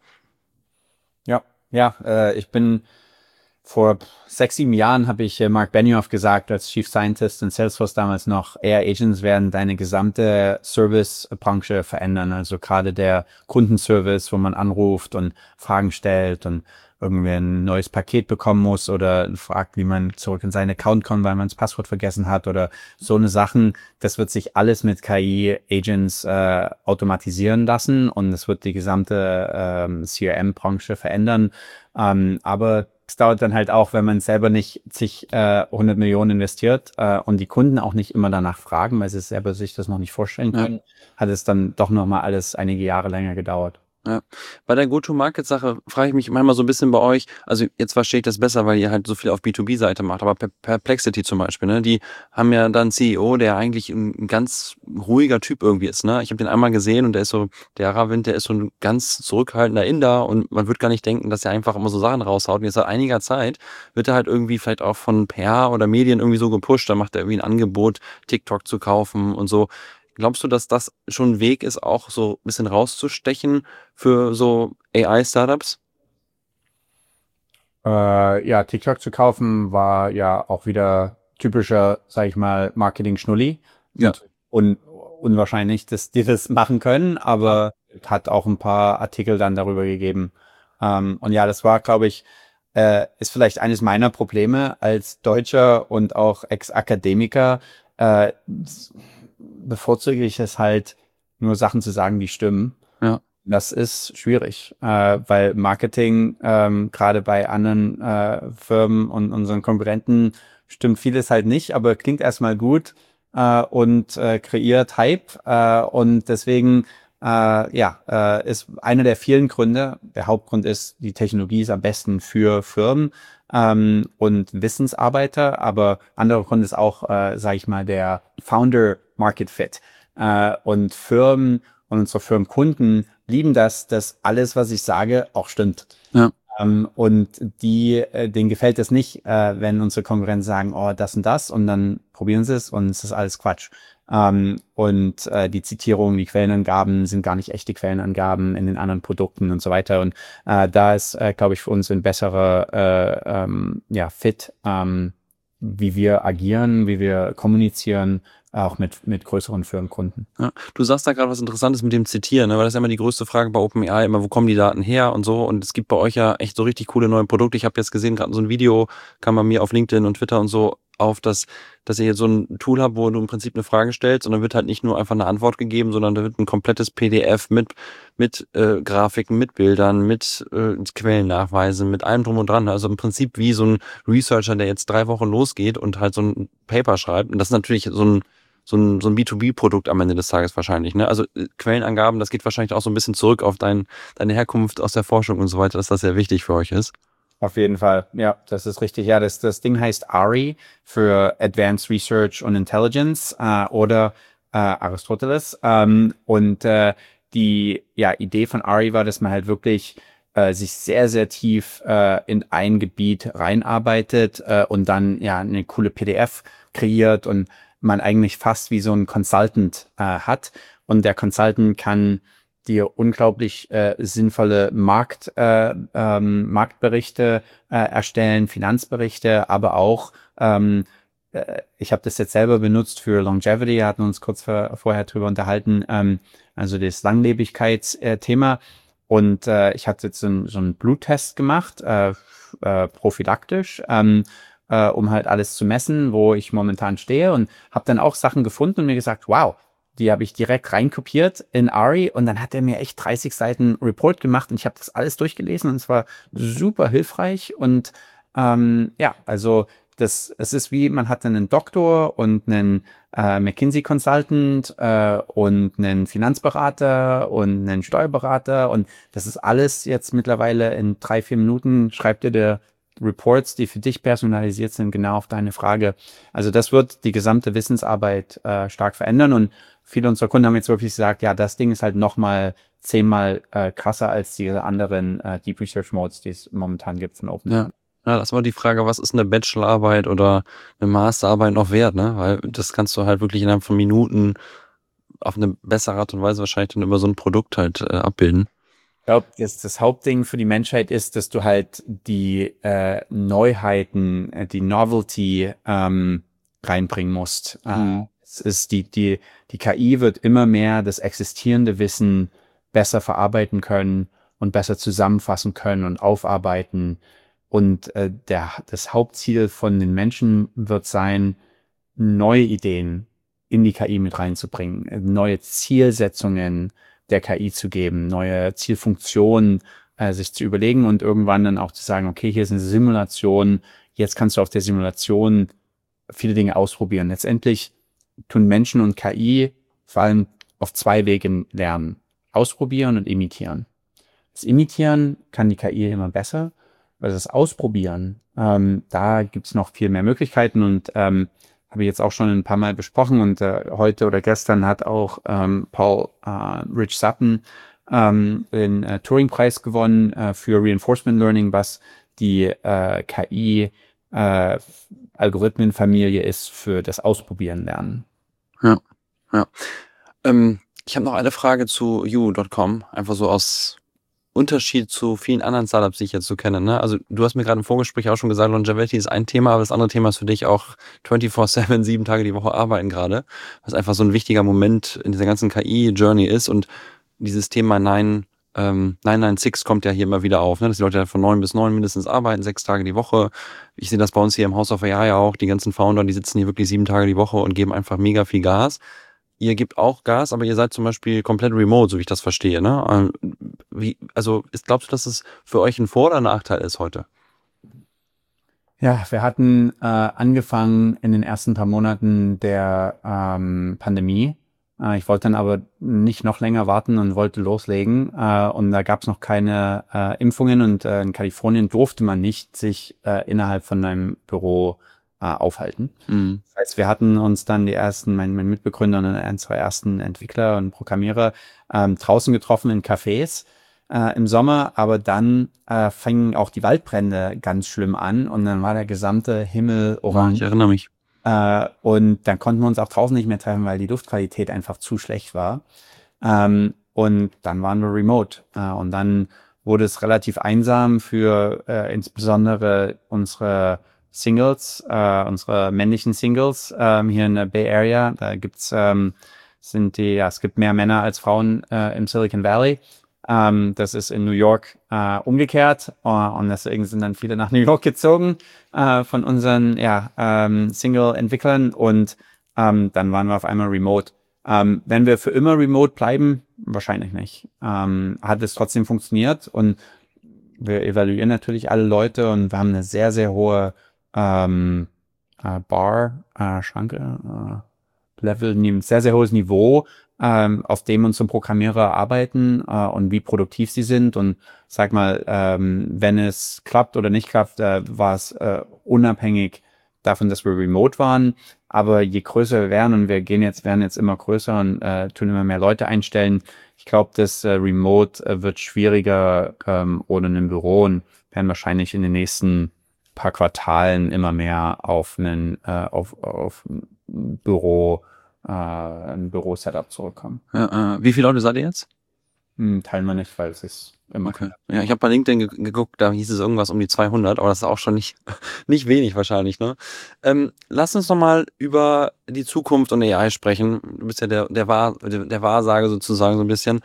Ja, ich bin vor 6, 7 Jahren habe ich Mark Benioff gesagt, als Chief Scientist in Salesforce damals noch, AI-Agents werden deine gesamte Service-Branche verändern. Also gerade der Kundenservice, wo man anruft und Fragen stellt und irgendwie ein neues Paket bekommen muss oder fragt, wie man zurück in seinen Account kommt, weil man das Passwort vergessen hat oder so eine Sachen. Das wird sich alles mit KI-Agents automatisieren lassen und es wird die gesamte CRM-Branche verändern. Aber es dauert dann halt auch, wenn man selber nicht 100 Millionen investiert und die Kunden auch nicht immer danach fragen, weil sie selber sich das noch nicht vorstellen können, hat es dann doch nochmal alles einige Jahre länger gedauert. Ja. Bei der Go-to-Market-Sache frage ich mich manchmal so ein bisschen bei euch, also jetzt verstehe ich das besser, weil ihr halt so viel auf B2B-Seite macht, aber Perplexity zum Beispiel, ne, die haben ja dann einen CEO, der eigentlich ein ganz ruhiger Typ irgendwie ist, ne? Ich habe den einmal gesehen und der Aravind, der ist so ein ganz zurückhaltender Inder und man wird gar nicht denken, dass er einfach immer so Sachen raushaut. Und jetzt seit einiger Zeit wird er halt irgendwie vielleicht auch von PR oder Medien irgendwie so gepusht, da macht er irgendwie ein Angebot, TikTok zu kaufen und so. Glaubst du, dass das schon ein Weg ist, auch so ein bisschen rauszustechen für so AI-Startups? Ja, TikTok zu kaufen war ja auch wieder typischer, sag ich mal, Marketing-Schnulli. Ja. Und unwahrscheinlich, dass die das machen können, aber hat auch ein paar Artikel dann darüber gegeben. Und ja, das war, glaube ich, ist vielleicht eines meiner Probleme als Deutscher und auch Ex-Akademiker. Bevorzuge ich es halt, nur Sachen zu sagen, die stimmen. Ja. Das ist schwierig, weil Marketing gerade bei anderen Firmen und unseren Konkurrenten stimmt vieles halt nicht, aber klingt erstmal gut und kreiert Hype und deswegen ist einer der vielen Gründe. Der Hauptgrund ist, die Technologie ist am besten für Firmen und Wissensarbeiter, aber anderer Grund ist auch, sage ich mal, der Founder Market Fit und Firmen und unsere Firmenkunden lieben das, dass alles, was ich sage, auch stimmt. Ja. Und denen gefällt es nicht, wenn unsere Konkurrenten sagen, oh, das und dann probieren sie es und es ist alles Quatsch. Und die Zitierungen, die Quellenangaben sind gar nicht echte Quellenangaben in den anderen Produkten und so weiter. Und da ist, glaube ich, für uns ein besserer Fit, wie wir agieren, wie wir kommunizieren, auch mit größeren Firmenkunden. Ja. Du sagst da gerade was Interessantes mit dem Zitieren, ne? Weil das ist ja immer die größte Frage bei OpenAI, immer, wo kommen die Daten her und so. Und es gibt bei euch ja echt so richtig coole neue Produkte. Ich habe jetzt gesehen, gerade so ein Video kam bei mir auf LinkedIn und Twitter und so auf, dass ihr jetzt so ein Tool habt, wo du im Prinzip eine Frage stellst und dann wird halt nicht nur einfach eine Antwort gegeben, sondern da wird ein komplettes PDF mit Grafiken, mit Bildern, mit Quellennachweisen, mit allem drum und dran. Also im Prinzip wie so ein Researcher, der jetzt 3 Wochen losgeht und halt so ein Paper schreibt. Und das ist natürlich so ein B2B-Produkt am Ende des Tages wahrscheinlich, ne? Also Quellenangaben, das geht wahrscheinlich auch so ein bisschen zurück auf deine Herkunft aus der Forschung und so weiter, dass das sehr wichtig für euch ist. Auf jeden Fall, ja, das ist richtig. Ja, das Ding heißt ARI für Advanced Research und Intelligence oder Aristoteles. Und die Idee von ARI war, dass man halt wirklich sich sehr, sehr tief in ein Gebiet reinarbeitet und dann eine coole PDF kreiert und man eigentlich fast wie so ein Consultant hat. Und der Consultant kann dir unglaublich sinnvolle Marktberichte erstellen, Finanzberichte, aber auch, ich habe das jetzt selber benutzt für Longevity, wir hatten uns kurz vorher drüber unterhalten, also das Langlebigkeitsthema. Und ich hatte jetzt so einen Bluttest gemacht, prophylaktisch, um halt alles zu messen, wo ich momentan stehe, und habe dann auch Sachen gefunden und mir gesagt, wow, die habe ich direkt reinkopiert in ARI, und dann hat er mir echt 30 Seiten Report gemacht und ich habe das alles durchgelesen und es war super hilfreich. Und also es ist wie, man hat einen Doktor und einen McKinsey Consultant und einen Finanzberater und einen Steuerberater, und das ist alles jetzt mittlerweile in 3-4 Minuten schreibt dir der Reports, die für dich personalisiert sind, genau auf deine Frage. Also das wird die gesamte Wissensarbeit stark verändern, und viele unserer Kunden haben jetzt wirklich gesagt, ja, das Ding ist halt nochmal 10-mal krasser als diese anderen Deep Research Modes, die es momentan gibt von OpenAI. Ja, das war die Frage, was ist eine Bachelorarbeit oder eine Masterarbeit noch wert, ne? Weil das kannst du halt wirklich innerhalb von Minuten auf eine bessere Art und Weise wahrscheinlich dann über so ein Produkt halt abbilden. Ich glaube, das Hauptding für die Menschheit ist, dass du halt die Neuheiten, die Novelty reinbringen musst. Es ist die KI wird immer mehr das existierende Wissen besser verarbeiten können und besser zusammenfassen können und aufarbeiten. Und das Hauptziel von den Menschen wird sein, neue Ideen in die KI mit reinzubringen, neue Zielsetzungen der KI zu geben, neue Zielfunktionen sich zu überlegen und irgendwann dann auch zu sagen, okay, hier ist eine Simulation, jetzt kannst du auf der Simulation viele Dinge ausprobieren. Letztendlich tun Menschen und KI vor allem auf 2 Wegen lernen. Ausprobieren und imitieren. Das Imitieren kann die KI immer besser, weil das Ausprobieren, da gibt's noch viel mehr Möglichkeiten, und habe ich jetzt auch schon ein paar Mal besprochen, und heute oder gestern hat auch Paul Rich Sutton den Turing-Preis gewonnen für Reinforcement Learning, was die KI Algorithmenfamilie ist für das Ausprobieren lernen. Ja. Ich habe noch eine Frage zu you.com, einfach so aus Unterschied zu vielen anderen Startups, die ich jetzt so kenne, ne? Also du hast mir gerade im Vorgespräch auch schon gesagt, Longevity ist ein Thema, aber das andere Thema ist für dich auch 24/7, 7 Tage die Woche arbeiten gerade, was einfach so ein wichtiger Moment in dieser ganzen KI-Journey ist. Und dieses Thema 996 kommt ja hier immer wieder auf, ne? Dass die Leute von 9 bis 9 mindestens arbeiten, 6 Tage die Woche. Ich sehe das bei uns hier im House of AI ja auch, die ganzen Founder, die sitzen hier wirklich 7 Tage die Woche und geben einfach mega viel Gas. Ihr gebt auch Gas, aber ihr seid zum Beispiel komplett remote, so wie ich das verstehe, ne? Glaubst du, dass es für euch ein Vor- oder ein Nachteil ist heute? Ja, wir hatten angefangen in den ersten paar Monaten der Pandemie. Ich wollte dann aber nicht noch länger warten und wollte loslegen. Und da gab es noch keine Impfungen, und in Kalifornien durfte man nicht sich innerhalb von einem Büro aufhalten. Das heißt, wir hatten uns dann die ersten, mein Mitbegründer und 2 ersten Entwickler und Programmierer draußen getroffen in Cafés im Sommer, aber dann fingen auch die Waldbrände ganz schlimm an, und dann war der gesamte Himmel orange. Ich erinnere mich. Und dann konnten wir uns auch draußen nicht mehr treffen, weil die Luftqualität einfach zu schlecht war. Und dann waren wir remote. Und dann wurde es relativ einsam für insbesondere unsere Singles, unsere männlichen Singles hier in der Bay Area. Da gibt's es gibt mehr Männer als Frauen im Silicon Valley. Das ist in New York umgekehrt und deswegen sind dann viele nach New York gezogen von unseren Single-Entwicklern und dann waren wir auf einmal remote. Wenn wir für immer remote bleiben, wahrscheinlich nicht. Hat es trotzdem funktioniert und wir evaluieren natürlich alle Leute und wir haben eine sehr, sehr hohe Schranke, Level, ein sehr, sehr hohes Niveau, auf dem unsere Programmierer arbeiten und wie produktiv sie sind. Und sag mal, wenn es klappt oder nicht klappt, war es unabhängig davon, dass wir remote waren. Aber je größer wir werden und werden jetzt immer größer und tun immer mehr Leute einstellen, ich glaube, das Remote wird schwieriger ohne ein Büro und werden wahrscheinlich in den nächsten paar Quartalen immer mehr auf ein Büro-Setup zurückkommen. Wie viele Leute seid ihr jetzt? Teilen wir nicht, weil es ist immer Okay. Ja, ich habe bei LinkedIn geguckt, da hieß es irgendwas um die 200, aber das ist auch schon nicht wenig wahrscheinlich, ne? Lass uns noch mal über die Zukunft und AI sprechen. Du bist ja der Wahrsager sozusagen so ein bisschen.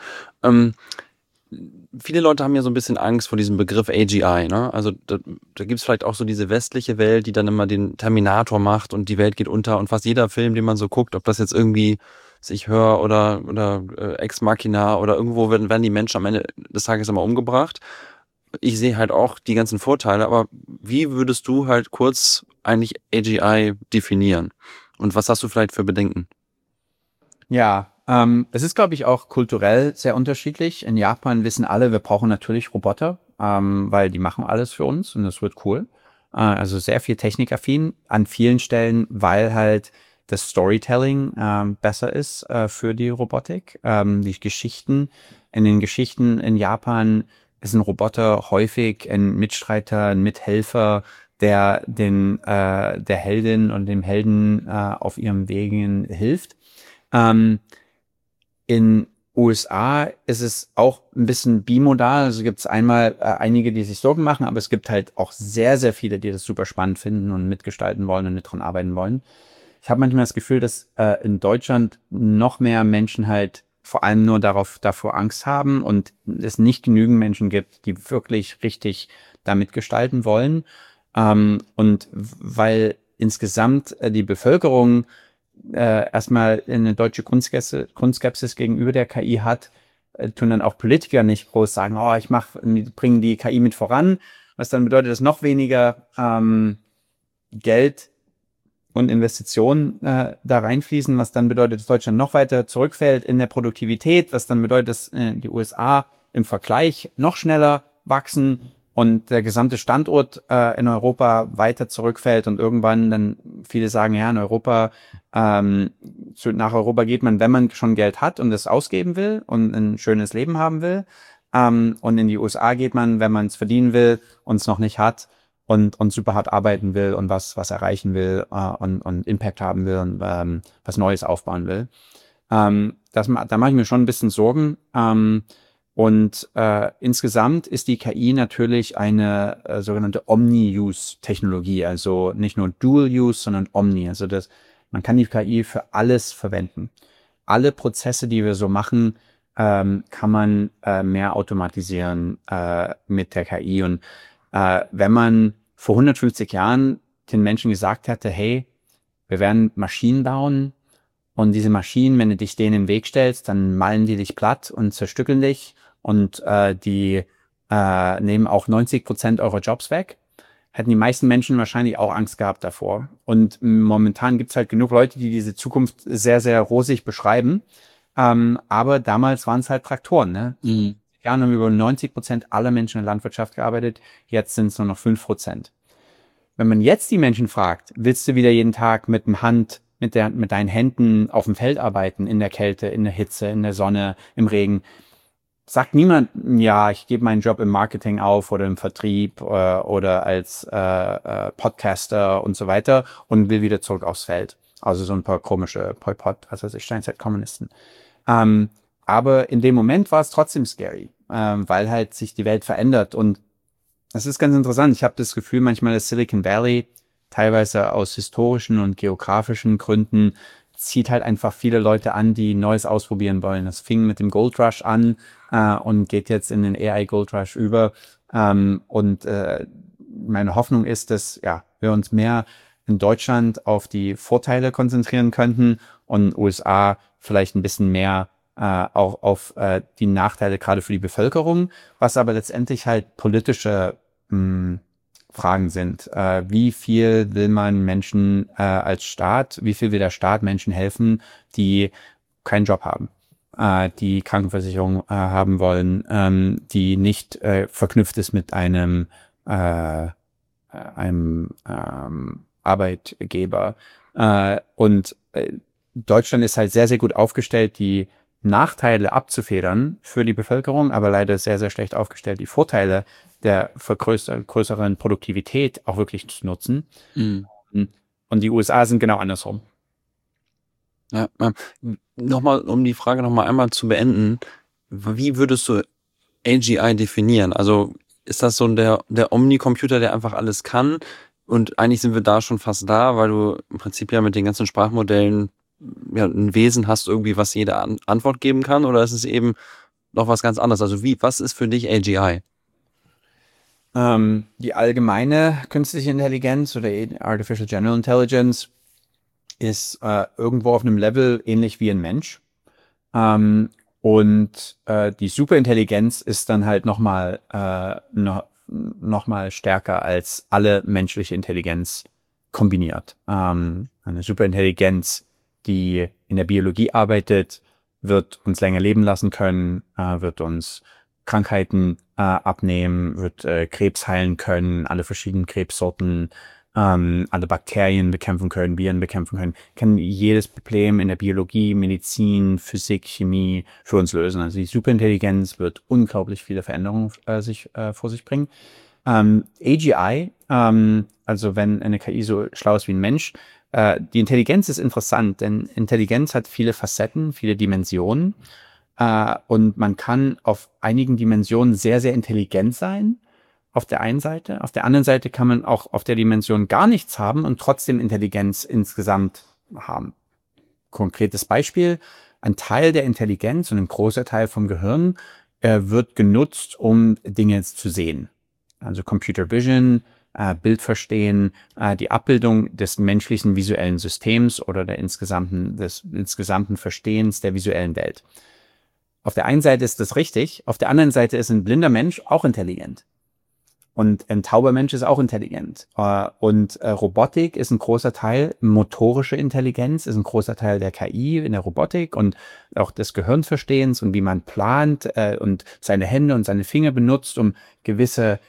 Viele Leute haben ja so ein bisschen Angst vor diesem Begriff AGI, ne? Also da gibt's vielleicht auch so diese westliche Welt, die dann immer den Terminator macht und die Welt geht unter und fast jeder Film, den man so guckt, ob das jetzt irgendwie ich höre oder Ex Machina oder irgendwo werden die Menschen am Ende des Tages immer umgebracht. Ich sehe halt auch die ganzen Vorteile, aber wie würdest du halt kurz eigentlich AGI definieren? Und was hast du vielleicht für Bedenken? Ja, es ist, glaube ich, auch kulturell sehr unterschiedlich. In Japan wissen alle, wir brauchen natürlich Roboter, weil die machen alles für uns und das wird cool. Also sehr viel technikaffin an vielen Stellen, weil halt das Storytelling besser ist für die Robotik. In den Geschichten in Japan ist ein Roboter häufig ein Mitstreiter, ein Mithelfer, der der Heldin und dem Helden auf ihrem Wegen hilft. In USA ist es auch ein bisschen bimodal. Also gibt es einmal einige, die sich Sorgen machen, aber es gibt halt auch sehr, sehr viele, die das super spannend finden und mitgestalten wollen und mit dran arbeiten wollen. Ich habe manchmal das Gefühl, dass in Deutschland noch mehr Menschen halt vor allem nur davor Angst haben und es nicht genügend Menschen gibt, die wirklich richtig da mitgestalten wollen. Und weil insgesamt die Bevölkerung erstmal eine deutsche Grundskepsis gegenüber der KI hat, tun dann auch Politiker nicht groß sagen, bringen die KI mit voran, was dann bedeutet, dass noch weniger Geld und Investitionen da reinfließen, was dann bedeutet, dass Deutschland noch weiter zurückfällt in der Produktivität, was dann bedeutet, dass die USA im Vergleich noch schneller wachsen und der gesamte Standort in Europa weiter zurückfällt und irgendwann dann viele sagen, ja, in Europa, nach Europa geht man, wenn man schon Geld hat und es ausgeben will und ein schönes Leben haben will. Und in die USA geht man, wenn man es verdienen will und es noch nicht hat und super hart arbeiten will und was erreichen will und Impact haben will und was Neues aufbauen will. Da mache ich mir schon ein bisschen Sorgen. Und insgesamt ist die KI natürlich eine sogenannte Omni-Use-Technologie, also nicht nur Dual-Use, sondern Omni. Also man kann die KI für alles verwenden. Alle Prozesse, die wir so machen, kann man mehr automatisieren mit der KI. Und wenn man vor 150 Jahren den Menschen gesagt hätte, hey, wir werden Maschinen bauen und diese Maschinen, wenn du dich denen in den Weg stellst, dann malen die dich platt und zerstückeln dich und die nehmen auch 90% eurer Jobs weg, hätten die meisten Menschen wahrscheinlich auch Angst gehabt davor. Und momentan gibt es halt genug Leute, die diese Zukunft sehr, sehr rosig beschreiben. Aber damals waren es halt Traktoren, ne? Mhm. Ja, haben über 90% aller Menschen in der Landwirtschaft gearbeitet. Jetzt sind es nur noch 5%. Wenn man jetzt die Menschen fragt, willst du wieder jeden Tag mit deinen Händen auf dem Feld arbeiten, in der Kälte, in der Hitze, in der Sonne, im Regen? sagt niemand, ja, ich gebe meinen Job im Marketing auf oder im Vertrieb oder als Podcaster und so weiter und will wieder zurück aufs Feld. Also so ein paar komische Pol Pot, was weiß ich, Steinzeitkommunisten. Aber in dem Moment war es trotzdem scary, weil halt sich die Welt verändert. Und das ist ganz interessant. Ich habe das Gefühl, manchmal das Silicon Valley, teilweise aus historischen und geografischen Gründen, zieht halt einfach viele Leute an, die Neues ausprobieren wollen. Das fing mit dem Gold Rush an und geht jetzt in den AI Gold Rush über. Meine Hoffnung ist, dass wir uns mehr in Deutschland auf die Vorteile konzentrieren könnten und USA vielleicht ein bisschen mehr auch auf die Nachteile gerade für die Bevölkerung, was aber letztendlich halt politische Fragen sind. Wie viel will man Menschen als Staat, wie viel will der Staat Menschen helfen, die keinen Job haben, die Krankenversicherung haben wollen, die nicht verknüpft ist mit einem Arbeitgeber. Deutschland ist halt sehr, sehr gut aufgestellt, die Nachteile abzufedern für die Bevölkerung, aber leider sehr, sehr schlecht aufgestellt, die Vorteile der größeren Produktivität auch wirklich zu nutzen. Mhm. Und die USA sind genau andersrum. Ja, nochmal, um die Frage nochmal einmal zu beenden, wie würdest du AGI definieren? Also ist das so der Omnicomputer, der einfach alles kann? Und eigentlich sind wir da schon fast da, weil du im Prinzip ja mit den ganzen Sprachmodellen ein Wesen hast irgendwie, was jede Antwort geben kann? Oder ist es eben noch was ganz anderes? Also was ist für dich AGI? Die allgemeine künstliche Intelligenz oder Artificial General Intelligence ist irgendwo auf einem Level ähnlich wie ein Mensch. Die Superintelligenz ist dann halt noch mal stärker als alle menschliche Intelligenz kombiniert. Eine Superintelligenz, die in der Biologie arbeitet, wird uns länger leben lassen können, wird uns Krankheiten abnehmen, wird Krebs heilen können, alle verschiedenen Krebssorten, alle Bakterien bekämpfen können, Viren bekämpfen können, kann jedes Problem in der Biologie, Medizin, Physik, Chemie für uns lösen. Also die Superintelligenz wird unglaublich viele Veränderungen vor sich bringen. AGI, also wenn eine KI so schlau ist wie ein Mensch, die Intelligenz ist interessant, denn Intelligenz hat viele Facetten, viele Dimensionen. Und man kann auf einigen Dimensionen sehr, sehr intelligent sein, auf der einen Seite. Auf der anderen Seite kann man auch auf der Dimension gar nichts haben und trotzdem Intelligenz insgesamt haben. Konkretes Beispiel, ein Teil der Intelligenz und ein großer Teil vom Gehirn wird genutzt, um Dinge zu sehen. Also Computer Vision, Bildverstehen, die Abbildung des menschlichen visuellen Systems oder des insgesamten Verstehens der visuellen Welt. Auf der einen Seite ist das richtig, auf der anderen Seite ist ein blinder Mensch auch intelligent. Und ein tauber Mensch ist auch intelligent. Robotik ist ein großer Teil, motorische Intelligenz ist ein großer Teil der KI in der Robotik und auch des Gehirnverstehens und wie man plant und seine Hände und seine Finger benutzt, um gewisse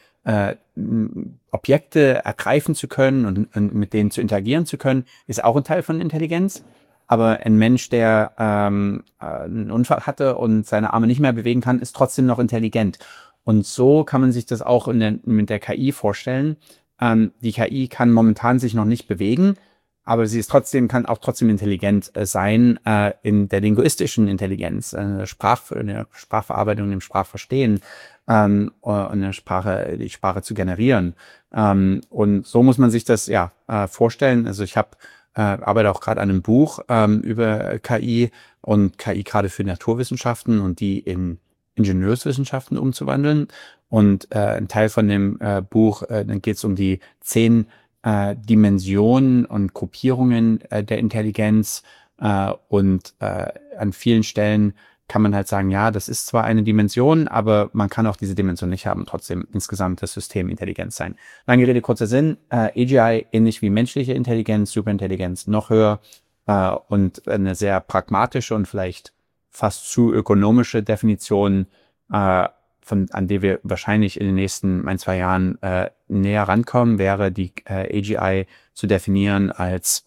Objekte ergreifen zu können und mit denen zu interagieren zu können, ist auch ein Teil von Intelligenz. Aber ein Mensch, der einen Unfall hatte und seine Arme nicht mehr bewegen kann, ist trotzdem noch intelligent. Und so kann man sich das auch mit der KI vorstellen. Die KI kann momentan sich noch nicht bewegen, aber kann auch trotzdem intelligent sein in der linguistischen Intelligenz, in der Sprachverarbeitung, im Sprachverstehen und die Sprache zu generieren. Und so muss man sich das vorstellen. Also ich arbeite auch gerade an einem Buch über KI und KI gerade für Naturwissenschaften und die in Ingenieurswissenschaften umzuwandeln. Und ein Teil von dem Buch, dann geht es um die 10 Dimensionen und Gruppierungen der Intelligenz. An vielen Stellen kann man halt sagen, ja, das ist zwar eine Dimension, aber man kann auch diese Dimension nicht haben, trotzdem insgesamt das System Intelligenz sein. Lange Rede, kurzer Sinn, AGI ähnlich wie menschliche Intelligenz, Superintelligenz noch höher und eine sehr pragmatische und vielleicht fast zu ökonomische Definition, an der wir wahrscheinlich in den nächsten 1-2 Jahren näher rankommen, wäre die AGI zu definieren als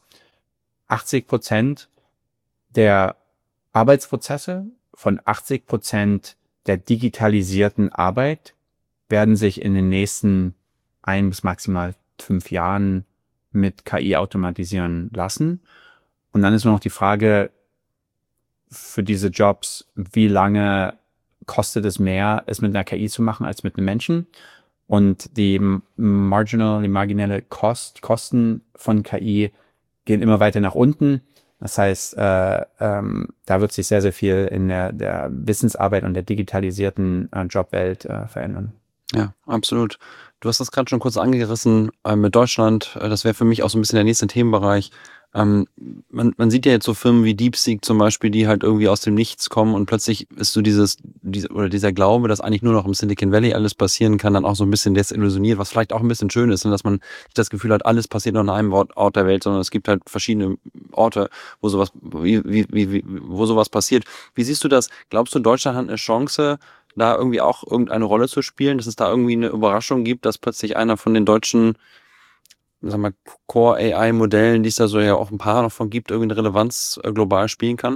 80% der Arbeitsprozesse von 80% der digitalisierten Arbeit werden sich in den nächsten 1 bis maximal 5 Jahren mit KI automatisieren lassen. Und dann ist nur noch die Frage für diese Jobs, wie lange kostet es mehr, es mit einer KI zu machen, als mit einem Menschen? Und die marginelle Kosten von KI gehen immer weiter nach unten. Das heißt, da wird sich sehr, sehr viel in der Wissensarbeit und der digitalisierten Jobwelt verändern. Ja, absolut. Du hast das gerade schon kurz angerissen mit Deutschland. Das wäre für mich auch so ein bisschen der nächste Themenbereich. Man sieht ja jetzt so Firmen wie DeepSeek zum Beispiel, die halt irgendwie aus dem Nichts kommen und plötzlich ist so dieser Glaube, dass eigentlich nur noch im Silicon Valley alles passieren kann, dann auch so ein bisschen desillusioniert, was vielleicht auch ein bisschen schön ist, dass man nicht das Gefühl hat, alles passiert nur an einem Ort der Welt, sondern es gibt halt verschiedene Orte, wo sowas passiert. Wie siehst du das? Glaubst du, Deutschland hat eine Chance, da irgendwie auch irgendeine Rolle zu spielen, dass es da irgendwie eine Überraschung gibt, dass plötzlich einer von den deutschen, sagen wir, Core-AI-Modellen, die es da so ja auch ein paar noch von gibt, irgendwie eine Relevanz global spielen kann?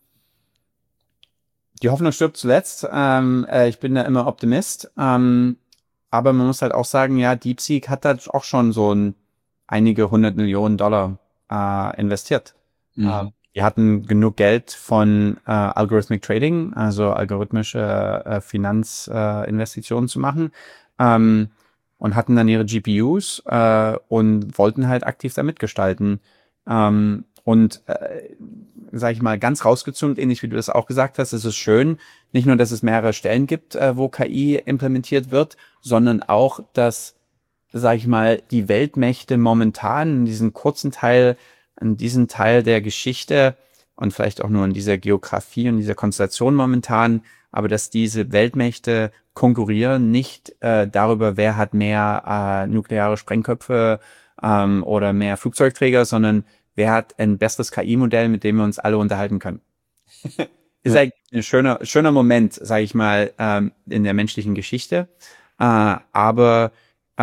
Die Hoffnung stirbt zuletzt. Ich bin da immer Optimist. Aber man muss halt auch sagen, ja, DeepSeek hat da auch schon einige 100 Millionen Dollar investiert. Die hatten genug Geld von Algorithmic Trading, also algorithmische Finanzinvestitionen zu machen, und hatten dann ihre GPUs und wollten halt aktiv da mitgestalten. Sage ich mal, ganz rausgezoomt, ähnlich wie du das auch gesagt hast, ist es schön, nicht nur, dass es mehrere Stellen gibt, wo KI implementiert wird, sondern auch, dass, sage ich mal, die Weltmächte momentan in diesem Teil der Geschichte und vielleicht auch nur in dieser Geografie und dieser Konstellation momentan, aber dass diese Weltmächte konkurrieren nicht darüber, wer hat mehr nukleare Sprengköpfe oder mehr Flugzeugträger, sondern wer hat ein besseres KI-Modell, mit dem wir uns alle unterhalten können. Ist eigentlich ein schöner Moment, sage ich mal, in der menschlichen Geschichte. Aber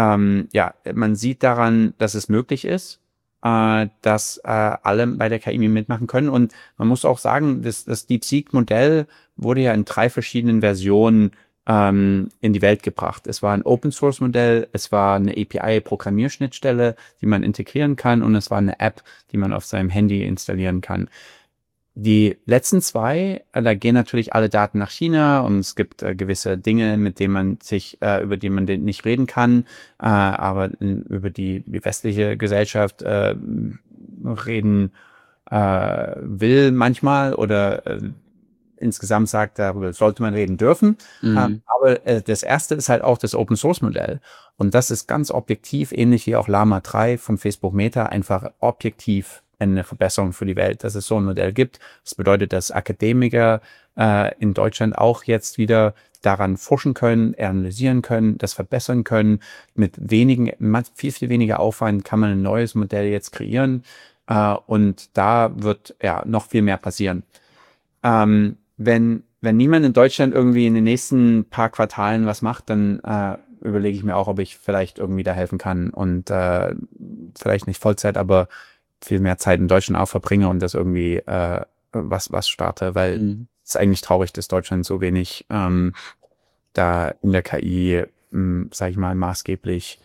man sieht daran, dass es möglich ist, dass alle bei der KI mitmachen können. Und man muss auch sagen, das DeepSeek-Modell wurde ja in 3 verschiedenen Versionen in die Welt gebracht. Es war ein Open-Source-Modell, es war eine API-Programmierschnittstelle, die man integrieren kann, und es war eine App, die man auf seinem Handy installieren kann. Die letzten 2, da gehen natürlich alle Daten nach China, und es gibt gewisse Dinge, mit denen man über die man nicht reden kann, aber über die westliche Gesellschaft reden will manchmal oder insgesamt sagt, darüber sollte man reden dürfen. Aber das erste ist halt auch das Open-Source-Modell. Und das ist ganz objektiv, ähnlich wie auch Llama 3 von Facebook Meta, einfach objektiv eine Verbesserung für die Welt, dass es so ein Modell gibt. Das bedeutet, dass Akademiker in Deutschland auch jetzt wieder daran forschen können, analysieren können, das verbessern können. Mit viel, viel weniger Aufwand kann man ein neues Modell jetzt kreieren. Und da wird noch viel mehr passieren. Wenn niemand in Deutschland irgendwie in den nächsten paar Quartalen was macht, dann überlege ich mir auch, ob ich vielleicht irgendwie da helfen kann und vielleicht nicht Vollzeit, aber viel mehr Zeit in Deutschland auch verbringe und das irgendwie was starte, weil es ist eigentlich traurig, dass Deutschland so wenig da in der KI, sage ich mal, maßgeblich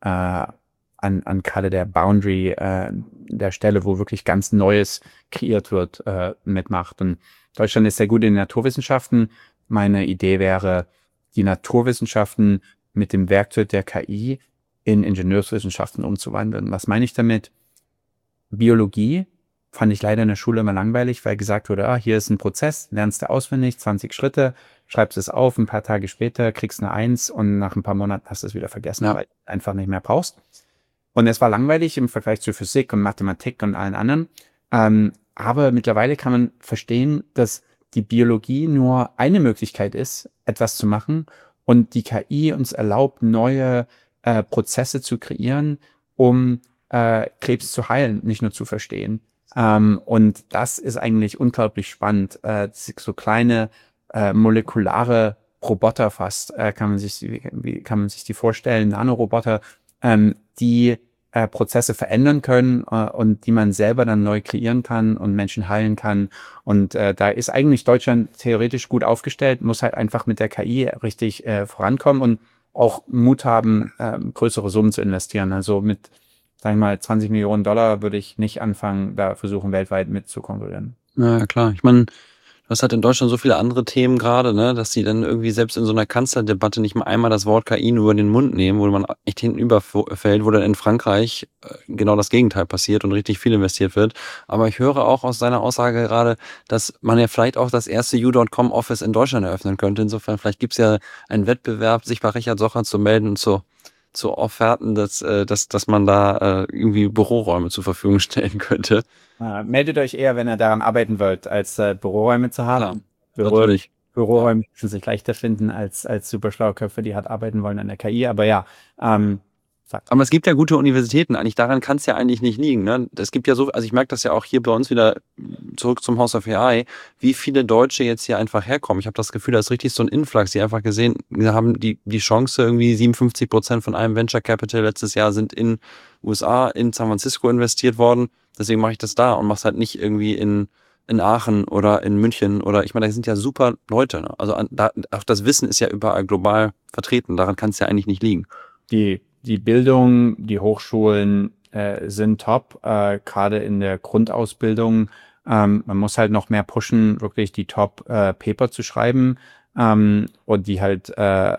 an gerade der Boundary, der Stelle, wo wirklich ganz Neues kreiert wird, mitmacht. Und Deutschland ist sehr gut in den Naturwissenschaften. Meine Idee wäre, die Naturwissenschaften mit dem Werkzeug der KI in Ingenieurswissenschaften umzuwandeln. Was meine ich damit? Biologie fand ich leider in der Schule immer langweilig, weil gesagt wurde, hier ist ein Prozess, lernst du auswendig, 20 Schritte, schreibst es auf, ein paar Tage später kriegst eine 1 und nach ein paar Monaten hast du es wieder vergessen, weil du es einfach nicht mehr brauchst. Und es war langweilig im Vergleich zu Physik und Mathematik und allen anderen. Aber mittlerweile kann man verstehen, dass die Biologie nur eine Möglichkeit ist, etwas zu machen, und die KI uns erlaubt, neue Prozesse zu kreieren, um Krebs zu heilen, nicht nur zu verstehen. Und das ist eigentlich unglaublich spannend. So kleine molekulare Roboter fast, kann man sich die vorstellen, Nanoroboter, die Prozesse verändern können und die man selber dann neu kreieren kann und Menschen heilen kann. Und da ist eigentlich Deutschland theoretisch gut aufgestellt, muss halt einfach mit der KI richtig vorankommen und auch Mut haben, größere Summen zu investieren. Also mit, sagen wir mal, 20 Millionen Dollar würde ich nicht anfangen, da versuchen, weltweit mit zu konkurrieren. Ja, klar. Ich meine, du hast halt in Deutschland so viele andere Themen gerade, ne, dass die dann irgendwie selbst in so einer Kanzlerdebatte nicht mal einmal das Wort KI nur über den Mund nehmen, wo man echt hintenüber fällt, wo dann in Frankreich genau das Gegenteil passiert und richtig viel investiert wird. Aber ich höre auch aus deiner Aussage gerade, dass man ja vielleicht auch das erste U.com Office in Deutschland eröffnen könnte. Insofern, vielleicht gibt's ja einen Wettbewerb, sich bei Richard Socher zu melden und zu Offerten, dass man da irgendwie Büroräume zur Verfügung stellen könnte. Meldet euch eher, wenn ihr daran arbeiten wollt, als Büroräume zu haben. Natürlich. Büroräume müssen sich leichter finden als super schlaue Köpfe, die hart arbeiten wollen an der KI. Aber ja, aber es gibt ja gute Universitäten eigentlich, daran kann es ja eigentlich nicht liegen. Ne? Es gibt ja so, also ich merke das ja auch hier bei uns wieder zurück zum House of AI, wie viele Deutsche jetzt hier einfach herkommen. Ich habe das Gefühl, da ist richtig so ein Influx, die einfach gesehen haben, die Chance, irgendwie 57% von allem Venture Capital letztes Jahr sind in USA, in San Francisco investiert worden. Deswegen mache ich das da und mache es halt nicht irgendwie in Aachen oder in München oder ich meine, da sind ja super Leute. Ne? Also auch das Wissen ist ja überall global vertreten, daran kann es ja eigentlich nicht liegen. Die Bildung, die Hochschulen sind top, gerade in der Grundausbildung. Man muss halt noch mehr pushen, wirklich die Top-Paper zu schreiben und die halt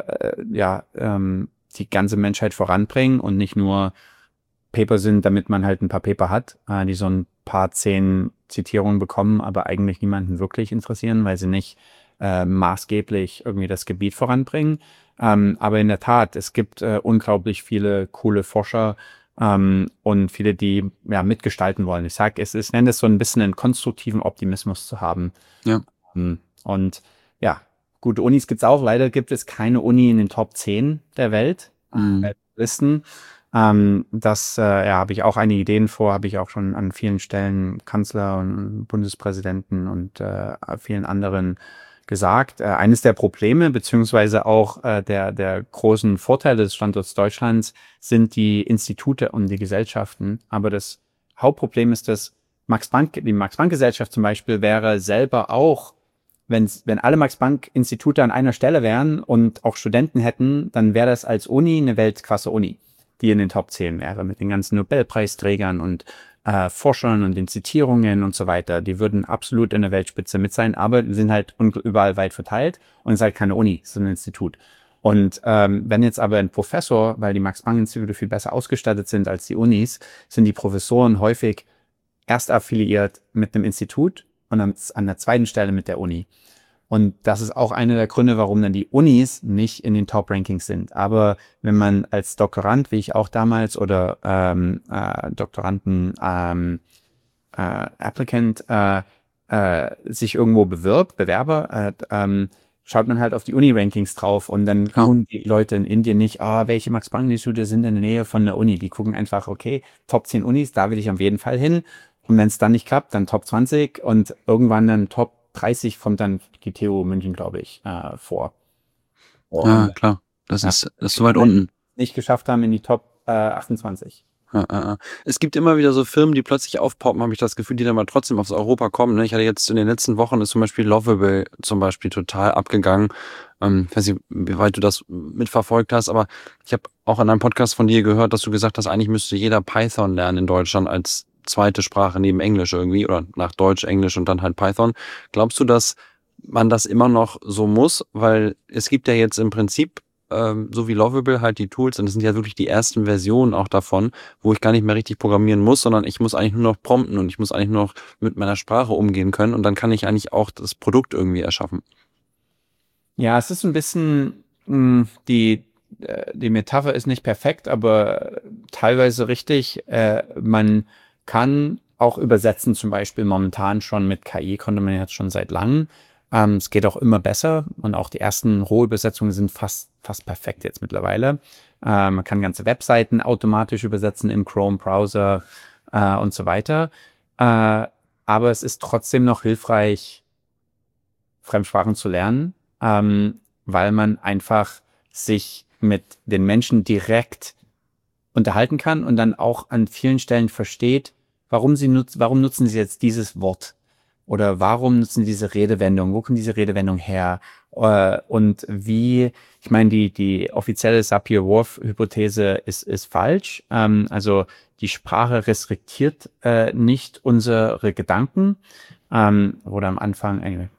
die ganze Menschheit voranbringen und nicht nur Paper sind, damit man halt ein paar Paper hat, die so ein paar 10 Zitierungen bekommen, aber eigentlich niemanden wirklich interessieren, weil sie nicht maßgeblich irgendwie das Gebiet voranbringen. Aber in der Tat, es gibt unglaublich viele coole Forscher und viele, die mitgestalten wollen. Ich nenne es so ein bisschen einen konstruktiven Optimismus zu haben. Ja. Und ja, gute Unis gibt's auch. Leider gibt es keine Uni in den Top 10 der Welt. Listen. Das habe ich auch einige Ideen vor, habe ich auch schon an vielen Stellen Kanzler und Bundespräsidenten und vielen anderen gesagt. Eines der Probleme, beziehungsweise auch der großen Vorteile des Standorts Deutschlands sind die Institute und die Gesellschaften. Aber das Hauptproblem ist, dass die Max-Planck-Gesellschaft zum Beispiel wäre selber auch, wenn alle Max-Planck-Institute an einer Stelle wären und auch Studenten hätten, dann wäre das als Uni eine Weltklasse-Uni, die in den Top 10 wäre, mit den ganzen Nobelpreisträgern und Forschern und den Zitierungen und so weiter. Die würden absolut in der Weltspitze mit sein, aber die sind halt überall weit verteilt und es ist halt keine Uni, es ist ein Institut. Und wenn jetzt aber ein Professor, weil die Max-Planck-Institute viel besser ausgestattet sind als die Unis, sind die Professoren häufig erst affiliiert mit einem Institut und an der zweiten Stelle mit der Uni. Und das ist auch einer der Gründe, warum dann die Unis nicht in den Top-Rankings sind. Aber wenn man als Doktorand, wie ich auch damals, oder Doktoranden, Applicant, sich irgendwo Bewerber, schaut man halt auf die Uni-Rankings drauf und dann schauen die Leute in Indien nicht, welche Max-Planck-Institute sind in der Nähe von der Uni. Die gucken einfach, okay, Top 10 Unis, da will ich auf jeden Fall hin. Und wenn es dann nicht klappt, dann Top 20 und irgendwann dann Top 30 kommt dann die TU München, glaube ich, vor. Ja, klar. Das ist so weit unten. Nicht geschafft haben in die Top 28. Es gibt immer wieder so Firmen, die plötzlich aufpoppen, habe ich das Gefühl, die dann mal trotzdem aufs Europa kommen. Ne? Ich hatte jetzt in den letzten Wochen ist zum Beispiel Lovable zum Beispiel total abgegangen. Ich weiß nicht, wie weit du das mitverfolgt hast, aber ich habe auch in einem Podcast von dir gehört, dass du gesagt hast, eigentlich müsste jeder Python lernen in Deutschland als zweite Sprache neben Englisch irgendwie oder nach Deutsch, Englisch und dann halt Python. Glaubst du, dass man das immer noch so muss? Weil es gibt ja jetzt im Prinzip so wie Lovable halt die Tools und das sind ja wirklich die ersten Versionen auch davon, wo ich gar nicht mehr richtig programmieren muss, sondern ich muss eigentlich nur noch prompten und ich muss eigentlich nur noch mit meiner Sprache umgehen können und dann kann ich eigentlich auch das Produkt irgendwie erschaffen. Ja, es ist ein bisschen, die Metapher ist nicht perfekt, aber teilweise richtig. Man kann auch übersetzen, zum Beispiel momentan schon mit KI, konnte man jetzt schon seit langem. Es geht auch immer besser und auch die ersten Rohübersetzungen sind fast perfekt jetzt mittlerweile. Man kann ganze Webseiten automatisch übersetzen im Chrome-Browser und so weiter. Aber es ist trotzdem noch hilfreich, Fremdsprachen zu lernen, weil man einfach sich mit den Menschen direkt unterhalten kann und dann auch an vielen Stellen versteht, warum nutzen sie jetzt dieses Wort? Oder warum nutzen sie diese Redewendung? Wo kommt diese Redewendung her? Und wie, ich meine, die offizielle Sapir-Whorf-Hypothese ist falsch. Also die Sprache restriktiert nicht unsere Gedanken. Oder am Anfang, anyway.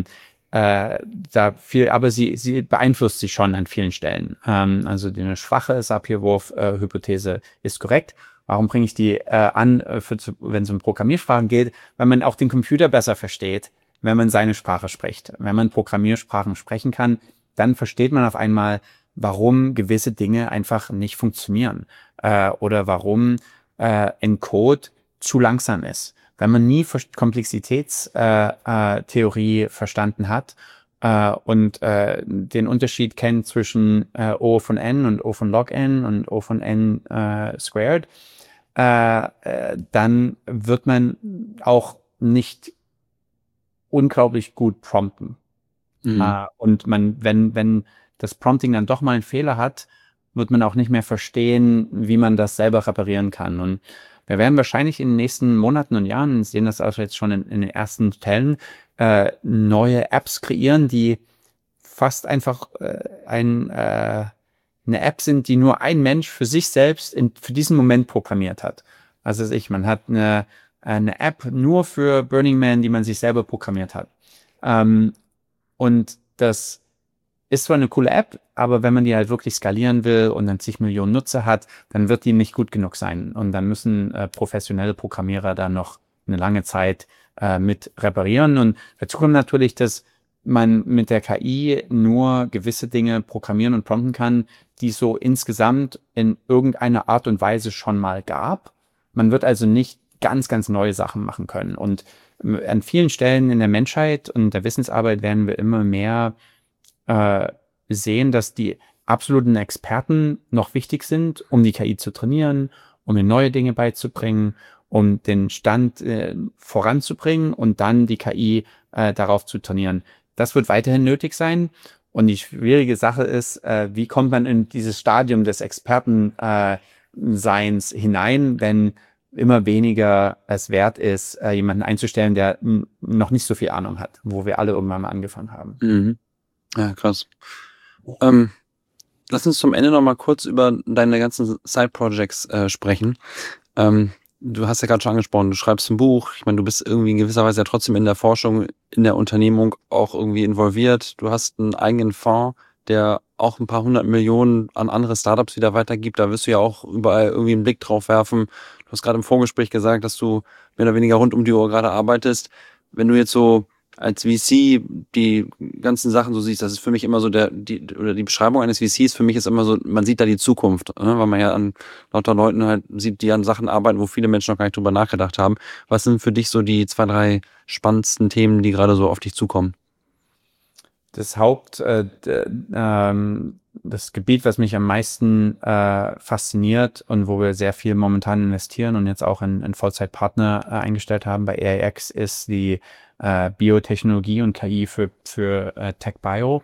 Aber sie beeinflusst sich schon an vielen Stellen. Also die schwache Sapir-Whorf-Hypothese ist korrekt. Warum bringe ich die an, wenn es um Programmiersprachen geht? Weil man auch den Computer besser versteht, wenn man seine Sprache spricht. Wenn man Programmiersprachen sprechen kann, dann versteht man auf einmal, warum gewisse Dinge einfach nicht funktionieren oder warum ein Code zu langsam ist. Wenn man nie Komplexitätstheorie verstanden hat und den Unterschied kennt zwischen O von n und O von log n und O von n squared, dann wird man auch nicht unglaublich gut prompten. Und wenn das Prompting dann doch mal einen Fehler hat, wird man auch nicht mehr verstehen, wie man das selber reparieren kann. Und wir werden wahrscheinlich in den nächsten Monaten und Jahren, sehen das auch jetzt schon in den ersten Fällen, neue Apps kreieren, die fast einfach eine App sind, die nur ein Mensch für sich selbst für diesen Moment programmiert hat. Also man hat eine App nur für Burning Man, die man sich selber programmiert hat. Und das ist zwar eine coole App, aber wenn man die halt wirklich skalieren will und dann zig Millionen Nutzer hat, dann wird die nicht gut genug sein. Und dann müssen professionelle Programmierer da noch eine lange Zeit mit reparieren. Und dazu kommt natürlich, dass man mit der KI nur gewisse Dinge programmieren und prompten kann, die es so insgesamt in irgendeiner Art und Weise schon mal gab. Man wird also nicht ganz, ganz neue Sachen machen können. Und an vielen Stellen in der Menschheit und der Wissensarbeit werden wir immer mehr sehen, dass die absoluten Experten noch wichtig sind, um die KI zu trainieren, um ihr neue Dinge beizubringen, um den Stand voranzubringen und dann die KI darauf zu trainieren. Das wird weiterhin nötig sein. Und die schwierige Sache ist, wie kommt man in dieses Stadium des Expertenseins hinein, wenn immer weniger es wert ist, jemanden einzustellen, der noch nicht so viel Ahnung hat, wo wir alle irgendwann mal angefangen haben. Mhm. Ja, krass. Lass uns zum Ende noch mal kurz über deine ganzen Side-Projects sprechen. Du hast ja gerade schon angesprochen, du schreibst ein Buch. Ich meine, du bist irgendwie in gewisser Weise ja trotzdem in der Forschung, in der Unternehmung auch irgendwie involviert. Du hast einen eigenen Fonds, der auch ein paar 100 Millionen an andere Startups wieder weitergibt. Da wirst du ja auch überall irgendwie einen Blick drauf werfen. Du hast gerade im Vorgespräch gesagt, dass du mehr oder weniger rund um die Uhr gerade arbeitest. Wenn du jetzt so als VC die ganzen Sachen so siehst, das ist für mich immer so die Beschreibung eines VCs für mich ist immer so, man sieht da die Zukunft, ne? Weil man ja an lauter Leuten halt sieht, die an Sachen arbeiten, wo viele Menschen noch gar nicht drüber nachgedacht haben. Was sind für dich so die 2, 3 spannendsten Themen, die gerade so auf dich zukommen? Das Gebiet, was mich am meisten fasziniert und wo wir sehr viel momentan investieren und jetzt auch in Vollzeitpartner eingestellt haben bei AIX, ist die Biotechnologie und KI für TechBio,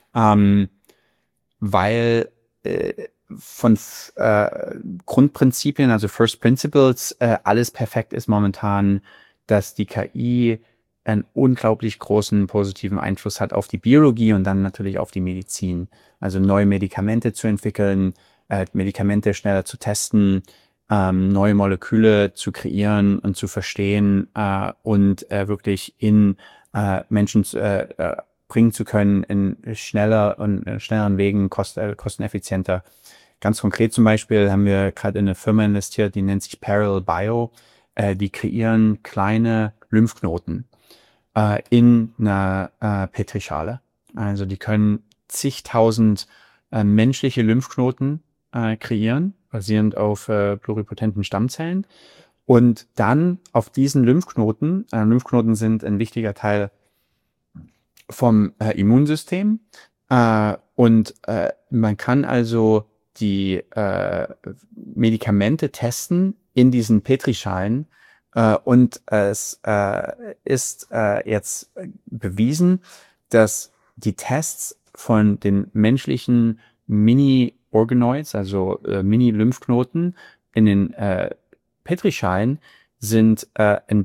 weil von Grundprinzipien, also First Principles, alles perfekt ist momentan, dass die KI einen unglaublich großen positiven Einfluss hat auf die Biologie und dann natürlich auf die Medizin. Also neue Medikamente zu entwickeln, Medikamente schneller zu testen, neue Moleküle zu kreieren und zu verstehen und wirklich in Menschen bringen zu können in schnelleren Wegen, kosteneffizienter. Ganz konkret zum Beispiel haben wir gerade in eine Firma investiert, die nennt sich Parallel Bio. Die kreieren kleine Lymphknoten in einer Petrischale. Also die können zigtausend menschliche Lymphknoten kreieren, basierend auf pluripotenten Stammzellen. Und dann auf diesen Lymphknoten sind ein wichtiger Teil vom Immunsystem. Und man kann also die Medikamente testen in diesen Petrischalen. Und es ist jetzt bewiesen, dass die Tests von den menschlichen Organoids, also Mini-Lymphknoten in den Petrischalen sind geben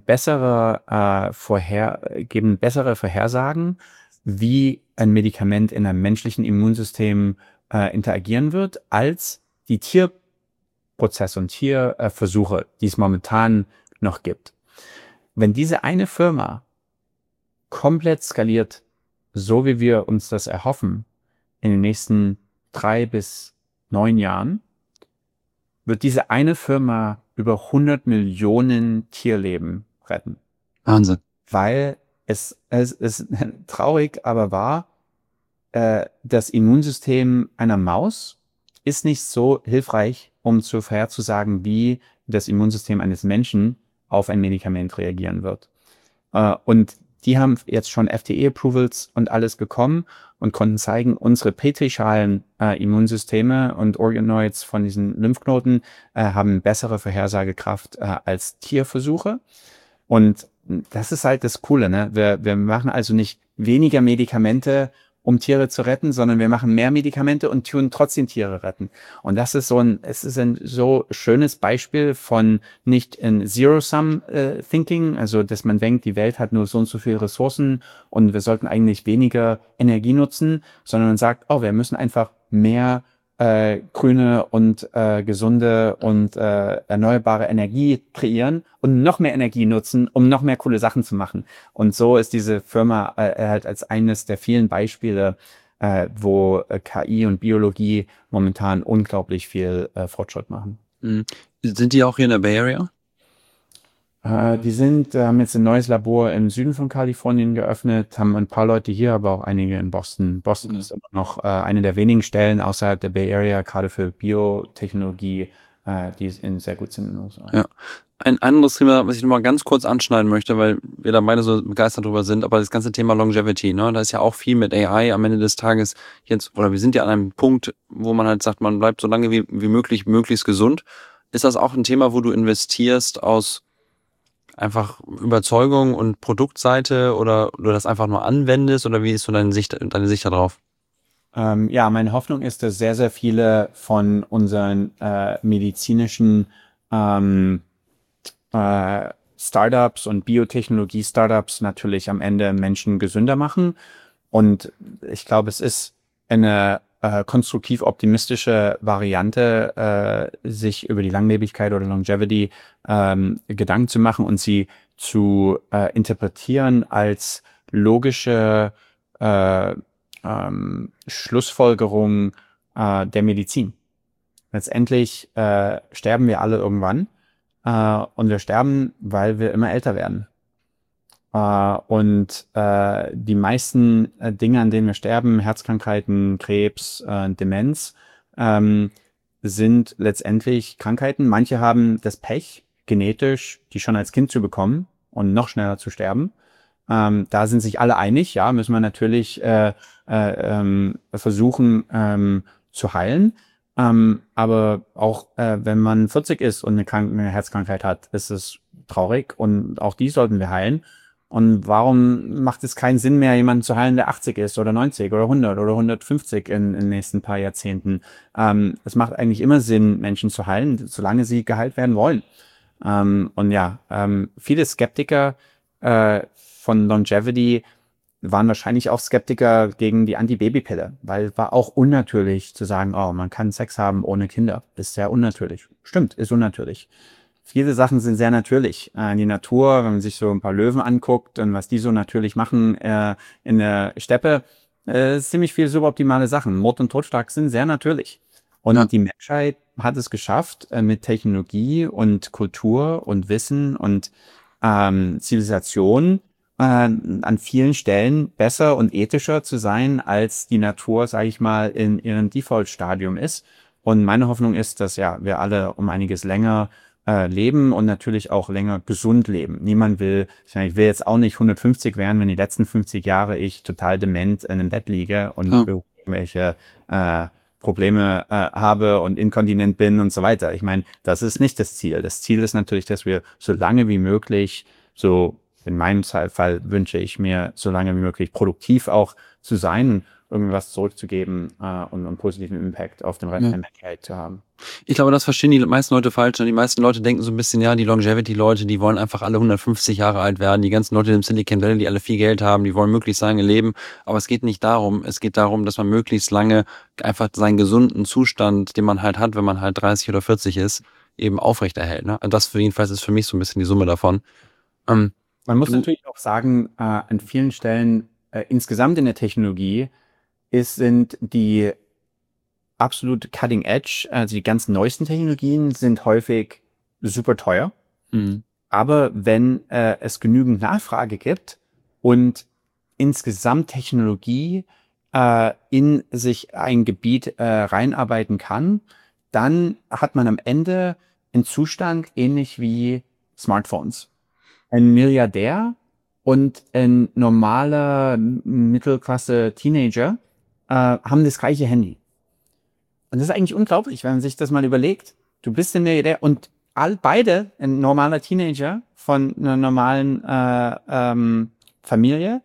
bessere Vorhersagen, wie ein Medikament in einem menschlichen Immunsystem interagieren wird, als die Tierprozesse und Tierversuche, die es momentan noch gibt. Wenn diese eine Firma komplett skaliert, so wie wir uns das erhoffen, in den nächsten 3 bis 9 Jahren, wird diese eine Firma über 100 Millionen Tierleben retten. Wahnsinn. Weil es ist traurig, aber wahr, das Immunsystem einer Maus ist nicht so hilfreich, um vorherzusagen, wie das Immunsystem eines Menschen auf ein Medikament reagieren wird. Und die haben jetzt schon FDA-Approvals und alles bekommen und konnten zeigen, unsere Petrischalen-Immunsysteme und Organoids von diesen Lymphknoten haben bessere Vorhersagekraft als Tierversuche. Und das ist halt das Coole, ne? Wir machen also nicht weniger Medikamente, um Tiere zu retten, sondern wir machen mehr Medikamente und tun trotzdem Tiere retten. Und das ist ein so schönes Beispiel von nicht in Zero-Sum-Thinking, also dass man denkt, die Welt hat nur so und so viele Ressourcen und wir sollten eigentlich weniger Energie nutzen, sondern man sagt, wir müssen einfach mehr grüne und gesunde und erneuerbare Energie kreieren und noch mehr Energie nutzen, um noch mehr coole Sachen zu machen. Und so ist diese Firma halt als eines der vielen Beispiele, wo KI und Biologie momentan unglaublich viel Fortschritt machen. Sind die auch hier in der Bay Area? Die haben jetzt ein neues Labor im Süden von Kalifornien geöffnet, haben ein paar Leute hier, aber auch einige in Boston. Boston ist immer noch eine der wenigen Stellen außerhalb der Bay Area, gerade für Biotechnologie, die sehr gut sind in den USA. Ja. Ein anderes Thema, was ich nochmal ganz kurz anschneiden möchte, weil wir da beide so begeistert drüber sind, aber das ganze Thema Longevity, ne, da ist ja auch viel mit AI am Ende des Tages jetzt, oder wir sind ja an einem Punkt, wo man halt sagt, man bleibt so lange wie möglich möglichst gesund. Ist das auch ein Thema, wo du investierst aus einfach Überzeugung und Produktseite oder du das einfach nur anwendest oder wie ist so deine Sicht darauf? Meine Hoffnung ist, dass sehr, sehr viele von unseren medizinischen Startups und Biotechnologie-Startups natürlich am Ende Menschen gesünder machen. Und ich glaube, es ist eine konstruktiv optimistische Variante, sich über die Langlebigkeit oder Longevity Gedanken zu machen und sie zu interpretieren als logische Schlussfolgerung der Medizin. Letztendlich sterben wir alle irgendwann und wir sterben, weil wir immer älter werden. Und die meisten Dinge, an denen wir sterben, Herzkrankheiten, Krebs, Demenz, sind letztendlich Krankheiten. Manche haben das Pech, genetisch die schon als Kind zu bekommen und noch schneller zu sterben. Da sind sich alle einig, ja, müssen wir natürlich versuchen zu heilen. Aber auch wenn man 40 ist und eine Herzkrankheit hat, ist es traurig und auch die sollten wir heilen. Und warum macht es keinen Sinn mehr, jemanden zu heilen, der 80 ist oder 90 oder 100 oder 150 in den nächsten paar Jahrzehnten? Es macht eigentlich immer Sinn, Menschen zu heilen, solange sie geheilt werden wollen. Viele Skeptiker von Longevity waren wahrscheinlich auch Skeptiker gegen die Antibabypille, weil war auch unnatürlich zu sagen, man kann Sex haben ohne Kinder. Ist sehr unnatürlich. Stimmt, ist unnatürlich. Viele Sachen sind sehr natürlich. In die Natur, wenn man sich so ein paar Löwen anguckt und was die so natürlich machen in der Steppe, ist ziemlich viel suboptimale Sachen. Mord und Totschlag sind sehr natürlich. Und die Menschheit hat es geschafft, mit Technologie und Kultur und Wissen und Zivilisation an vielen Stellen besser und ethischer zu sein, als die Natur, sage ich mal, in ihrem Default-Stadium ist. Und meine Hoffnung ist, dass wir alle um einiges länger leben und natürlich auch länger gesund leben. Niemand will, ich will jetzt auch nicht 150 werden, wenn die letzten 50 Jahre ich total dement in einem Bett liege und irgendwelche Probleme habe und inkontinent bin und so weiter. Ich meine, das ist nicht das Ziel. Das Ziel ist natürlich, dass wir so lange wie möglich, so in meinem Fall wünsche ich mir, so lange wie möglich produktiv auch zu sein irgendwas zurückzugeben und einen positiven Impact auf den Rest der Menschheit zu haben. Ich glaube, das verstehen die meisten Leute falsch. Die meisten Leute denken so ein bisschen, ja, die Longevity-Leute, die wollen einfach alle 150 Jahre alt werden. Die ganzen Leute im Silicon Valley, die alle viel Geld haben, die wollen möglichst lange leben. Aber es geht nicht darum. Es geht darum, dass man möglichst lange einfach seinen gesunden Zustand, den man halt hat, wenn man halt 30 oder 40 ist, eben aufrechterhält. Ne? Und das jedenfalls ist für mich so ein bisschen die Summe davon. Man muss natürlich auch sagen, an vielen Stellen insgesamt in der Technologie sind die absolut cutting edge, also die ganz neuesten Technologien sind häufig super teuer. Aber wenn es genügend Nachfrage gibt und insgesamt Technologie in sich ein Gebiet reinarbeiten kann, dann hat man am Ende einen Zustand ähnlich wie Smartphones. Ein Milliardär und ein normaler Mittelklasse-Teenager haben das gleiche Handy. Und das ist eigentlich unglaublich, wenn man sich das mal überlegt. Du bist ein Milliardär und beide, ein normaler Teenager von einer normalen Familie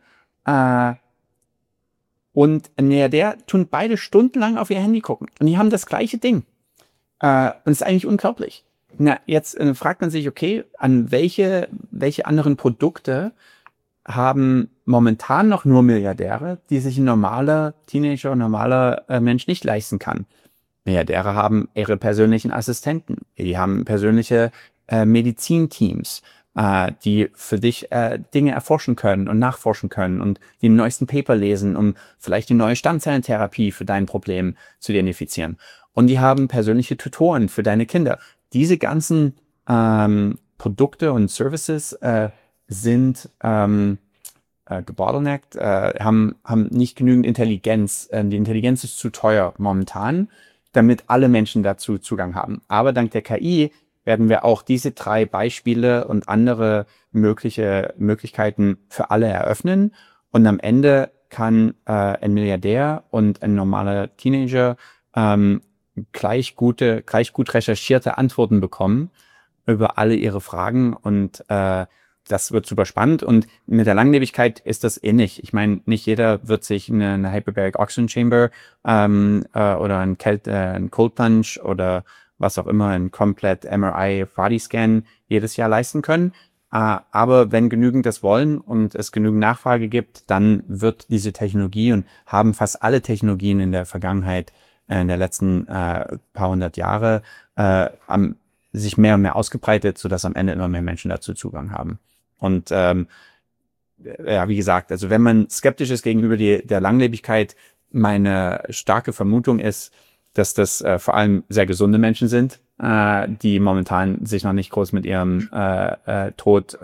und ein Milliardär tun beide stundenlang auf ihr Handy gucken. Und die haben das gleiche Ding. Und es ist eigentlich unglaublich. Na, jetzt fragt man sich, okay, an welche anderen Produkte haben momentan noch nur Milliardäre, die sich ein normaler Teenager, ein normaler Mensch nicht leisten kann. Milliardäre haben ihre persönlichen Assistenten, die haben persönliche Medizinteams, die für dich Dinge erforschen können und nachforschen können und die den neuesten Paper lesen, um vielleicht die neue Stammzellentherapie für dein Problem zu identifizieren. Und die haben persönliche Tutoren für deine Kinder. Diese ganzen Produkte und Services sind gebottleneckt, haben nicht genügend Intelligenz. Die Intelligenz ist zu teuer momentan, damit alle Menschen dazu Zugang haben. Aber dank der KI werden wir auch diese 3 Beispiele und andere Möglichkeiten für alle eröffnen. Und am Ende kann ein Milliardär und ein normaler Teenager gleich gut recherchierte Antworten bekommen über alle ihre Fragen und das wird super spannend und mit der Langlebigkeit ist das ähnlich. Ich meine, nicht jeder wird sich eine Hyperbaric Oxygen Chamber oder ein Cold Plunge oder was auch immer, ein komplett MRI Body Scan jedes Jahr leisten können. Aber wenn genügend das wollen und es genügend Nachfrage gibt, dann wird diese Technologie und haben fast alle Technologien in der Vergangenheit, in der letzten paar hundert Jahre, sich mehr und mehr ausgebreitet, sodass am Ende immer mehr Menschen dazu Zugang haben. Und ja, wie gesagt, also wenn man skeptisch ist gegenüber der Langlebigkeit, meine starke Vermutung ist, dass das vor allem sehr gesunde Menschen sind, die momentan sich noch nicht groß mit ihrem Tod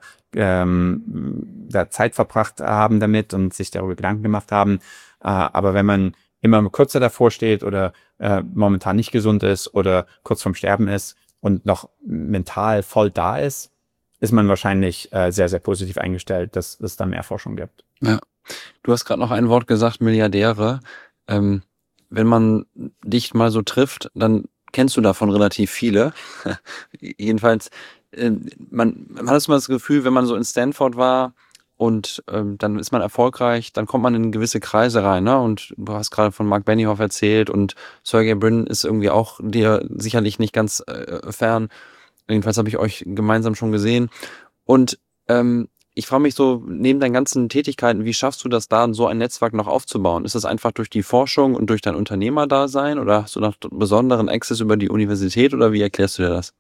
Zeit verbracht haben damit und sich darüber Gedanken gemacht haben. Aber wenn man immer kürzer davor steht oder momentan nicht gesund ist oder kurz vorm Sterben ist und noch mental voll da ist man wahrscheinlich sehr, sehr positiv eingestellt, dass es da mehr Forschung gibt. Ja. Du hast gerade noch ein Wort gesagt, Milliardäre. Wenn man dich mal so trifft, dann kennst du davon relativ viele. Jedenfalls, man hat immer das Gefühl, wenn man so in Stanford war und dann ist man erfolgreich, dann kommt man in gewisse Kreise rein. Ne? Und du hast gerade von Mark Benioff erzählt und Sergey Brin ist irgendwie auch dir sicherlich nicht ganz fern. Jedenfalls habe ich euch gemeinsam schon gesehen. Und ich frage mich so, neben deinen ganzen Tätigkeiten, wie schaffst du das da, so ein Netzwerk noch aufzubauen? Ist das einfach durch die Forschung und durch dein Unternehmerdasein oder hast du noch besonderen Access über die Universität oder wie erklärst du dir das?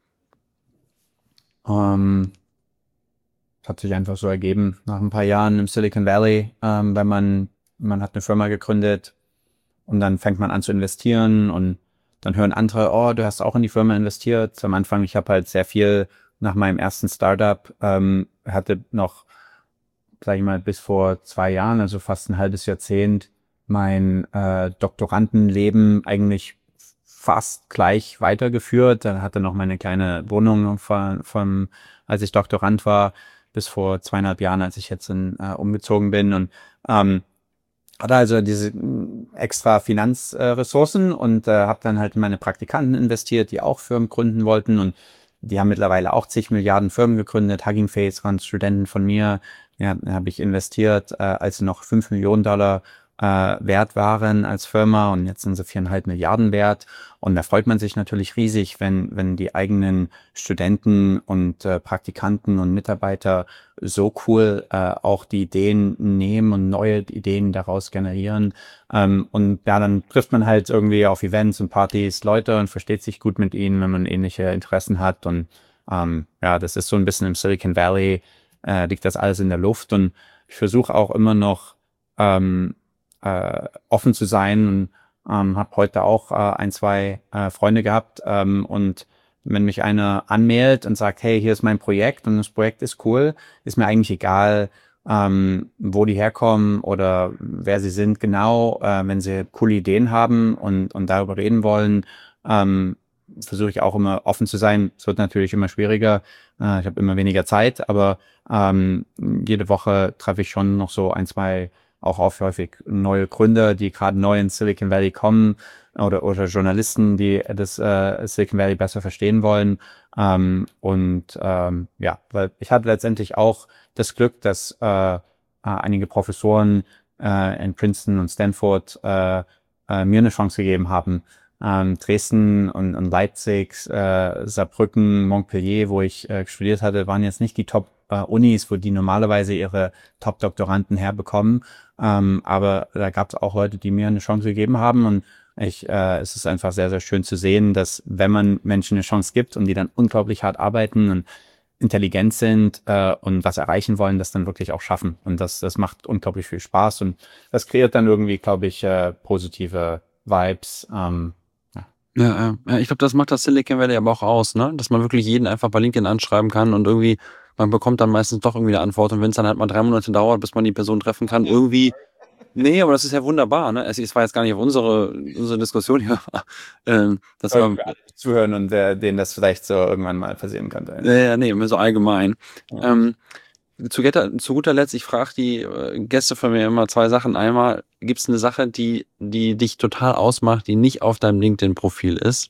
Hat sich einfach so ergeben, nach ein paar Jahren im Silicon Valley, weil man hat eine Firma gegründet und dann fängt man an zu investieren und dann hören andere, oh, du hast auch in die Firma investiert. Am Anfang, ich habe halt sehr viel nach meinem ersten Startup, hatte noch, sage ich mal, bis vor 2 Jahren, also fast ein halbes Jahrzehnt, mein Doktorandenleben eigentlich fast gleich weitergeführt. Dann hatte noch meine kleine Wohnung von als ich Doktorand war, bis vor 2,5 Jahren, als ich jetzt umgezogen bin und hatte also diese extra Finanzressourcen und habe dann halt in meine Praktikanten investiert, die auch Firmen gründen wollten und die haben mittlerweile auch zig Milliarden Firmen gegründet. Hugging Face waren Studenten von mir, ja, habe ich investiert, als sie noch $5 Millionen wert waren als Firma und jetzt sind sie 4,5 Milliarden wert. Und da freut man sich natürlich riesig, wenn die eigenen Studenten und Praktikanten und Mitarbeiter so cool auch die Ideen nehmen und neue Ideen daraus generieren. Und ja, dann trifft man halt irgendwie auf Events und Partys Leute und versteht sich gut mit ihnen, wenn man ähnliche Interessen hat. Und ja, das ist so ein bisschen im Silicon Valley, liegt das alles in der Luft. Und ich versuche auch immer noch offen zu sein und habe heute auch 2 Freunde gehabt und wenn mich einer anmeldet und sagt, hey, hier ist mein Projekt und das Projekt ist cool, ist mir eigentlich egal, wo die herkommen oder wer sie sind genau, wenn sie coole Ideen haben und darüber reden wollen, versuche ich auch immer offen zu sein. Es wird natürlich immer schwieriger, ich habe immer weniger Zeit, aber jede Woche treffe ich schon noch so 1, 2 auch häufig neue Gründer, die gerade neu in Silicon Valley kommen oder Journalisten, die das Silicon Valley besser verstehen wollen. Ja, weil ich hatte letztendlich auch das Glück, dass einige Professoren in Princeton und Stanford mir eine Chance gegeben haben. Dresden und Leipzig, Saarbrücken, Montpellier, wo ich studiert hatte, waren jetzt nicht die Top-Unis, wo die normalerweise ihre Top-Doktoranden herbekommen. Aber da gab es auch Leute, die mir eine Chance gegeben haben und es ist einfach sehr, sehr schön zu sehen, dass wenn man Menschen eine Chance gibt und die dann unglaublich hart arbeiten und intelligent sind und was erreichen wollen, das dann wirklich auch schaffen. Und das macht unglaublich viel Spaß und das kreiert dann irgendwie, glaube ich, positive Vibes. Ja, ich glaube, das macht das Silicon Valley aber auch aus, ne? Dass man wirklich jeden einfach bei LinkedIn anschreiben kann und irgendwie, man bekommt dann meistens doch irgendwie eine Antwort und wenn es dann halt mal 3 Monate dauert, bis man die Person treffen kann, irgendwie, nee, aber das ist ja wunderbar, ne? Es war jetzt gar nicht auf unsere Diskussion hier. Das war zuhören und denen das vielleicht so irgendwann mal passieren könnte. Ja, nee, so allgemein. Ja. Zu guter Letzt, ich frage die Gäste von mir immer 2 Sachen. Einmal, gibt es eine Sache, die dich total ausmacht, die nicht auf deinem LinkedIn-Profil ist?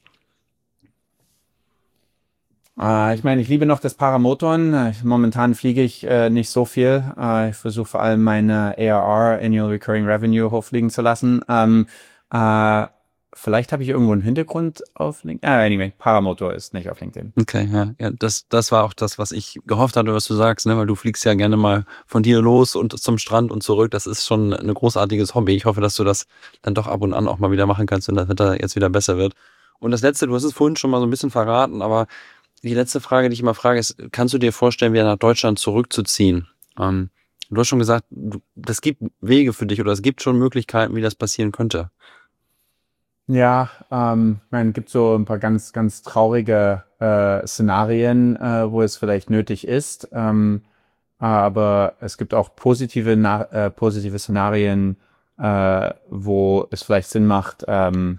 Ich meine, ich liebe noch das Paramotoren. Momentan fliege ich nicht so viel. Ich versuche vor allem meine ARR, Annual Recurring Revenue, hochfliegen zu lassen. Vielleicht habe ich irgendwo einen Hintergrund auf LinkedIn. Anyway, Paramotor ist nicht auf LinkedIn. Okay, ja, das war auch das, was ich gehofft hatte, was du sagst, ne? Weil du fliegst ja gerne mal von hier los und zum Strand und zurück. Das ist schon ein großartiges Hobby. Ich hoffe, dass du das dann doch ab und an auch mal wieder machen kannst, wenn das Wetter jetzt wieder besser wird. Und das Letzte, du hast es vorhin schon mal so ein bisschen verraten, aber die letzte Frage, die ich immer frage, ist, kannst du dir vorstellen, wieder nach Deutschland zurückzuziehen? Du hast schon gesagt, das gibt Wege für dich oder es gibt schon Möglichkeiten, wie das passieren könnte. Ja, es gibt so ein paar ganz, ganz traurige Szenarien, wo es vielleicht nötig ist. Aber es gibt auch positive Szenarien, wo es vielleicht Sinn macht, an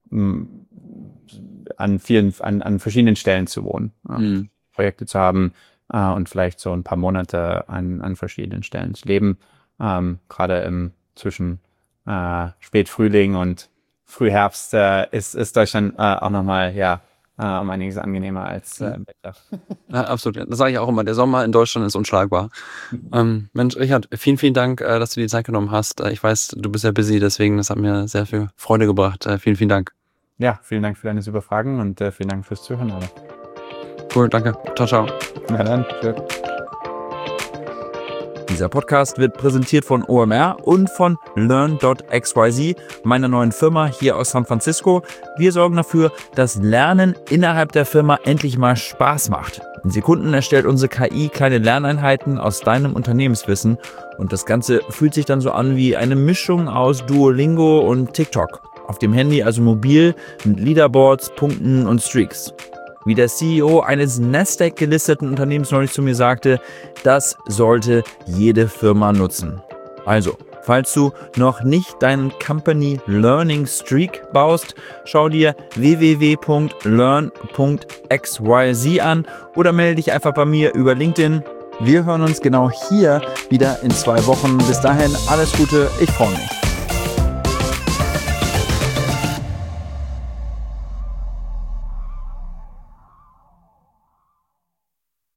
verschiedenen Stellen zu wohnen, Projekte zu haben und vielleicht so ein paar Monate an verschiedenen Stellen zu leben. Gerade zwischen Spätfrühling und Frühherbst ist Deutschland auch nochmal, um einiges angenehmer als Wetter. Ja, absolut. Das sage ich auch immer. Der Sommer in Deutschland ist unschlagbar. Mensch, Richard, vielen, vielen Dank, dass du dir die Zeit genommen hast. Ich weiß, du bist ja busy, deswegen, das hat mir sehr viel Freude gebracht. Vielen, vielen Dank. Ja, vielen Dank für deine super Fragen und vielen Dank fürs Zuhören, alle. Cool, danke. Ciao, ciao. Na dann, tschüss. Dieser Podcast wird präsentiert von OMR und von Learn.xyz, meiner neuen Firma hier aus San Francisco. Wir sorgen dafür, dass Lernen innerhalb der Firma endlich mal Spaß macht. In Sekunden erstellt unsere KI kleine Lerneinheiten aus deinem Unternehmenswissen und das Ganze fühlt sich dann so an wie eine Mischung aus Duolingo und TikTok. Auf dem Handy, also mobil, mit Leaderboards, Punkten und Streaks. Wie der CEO eines Nasdaq-gelisteten Unternehmens neulich zu mir sagte, das sollte jede Firma nutzen. Also, falls du noch nicht deinen Company Learning Streak baust, schau dir www.learn.xyz an oder melde dich einfach bei mir über LinkedIn. Wir hören uns genau hier wieder in 2 Wochen. Bis dahin, alles Gute, ich freue mich.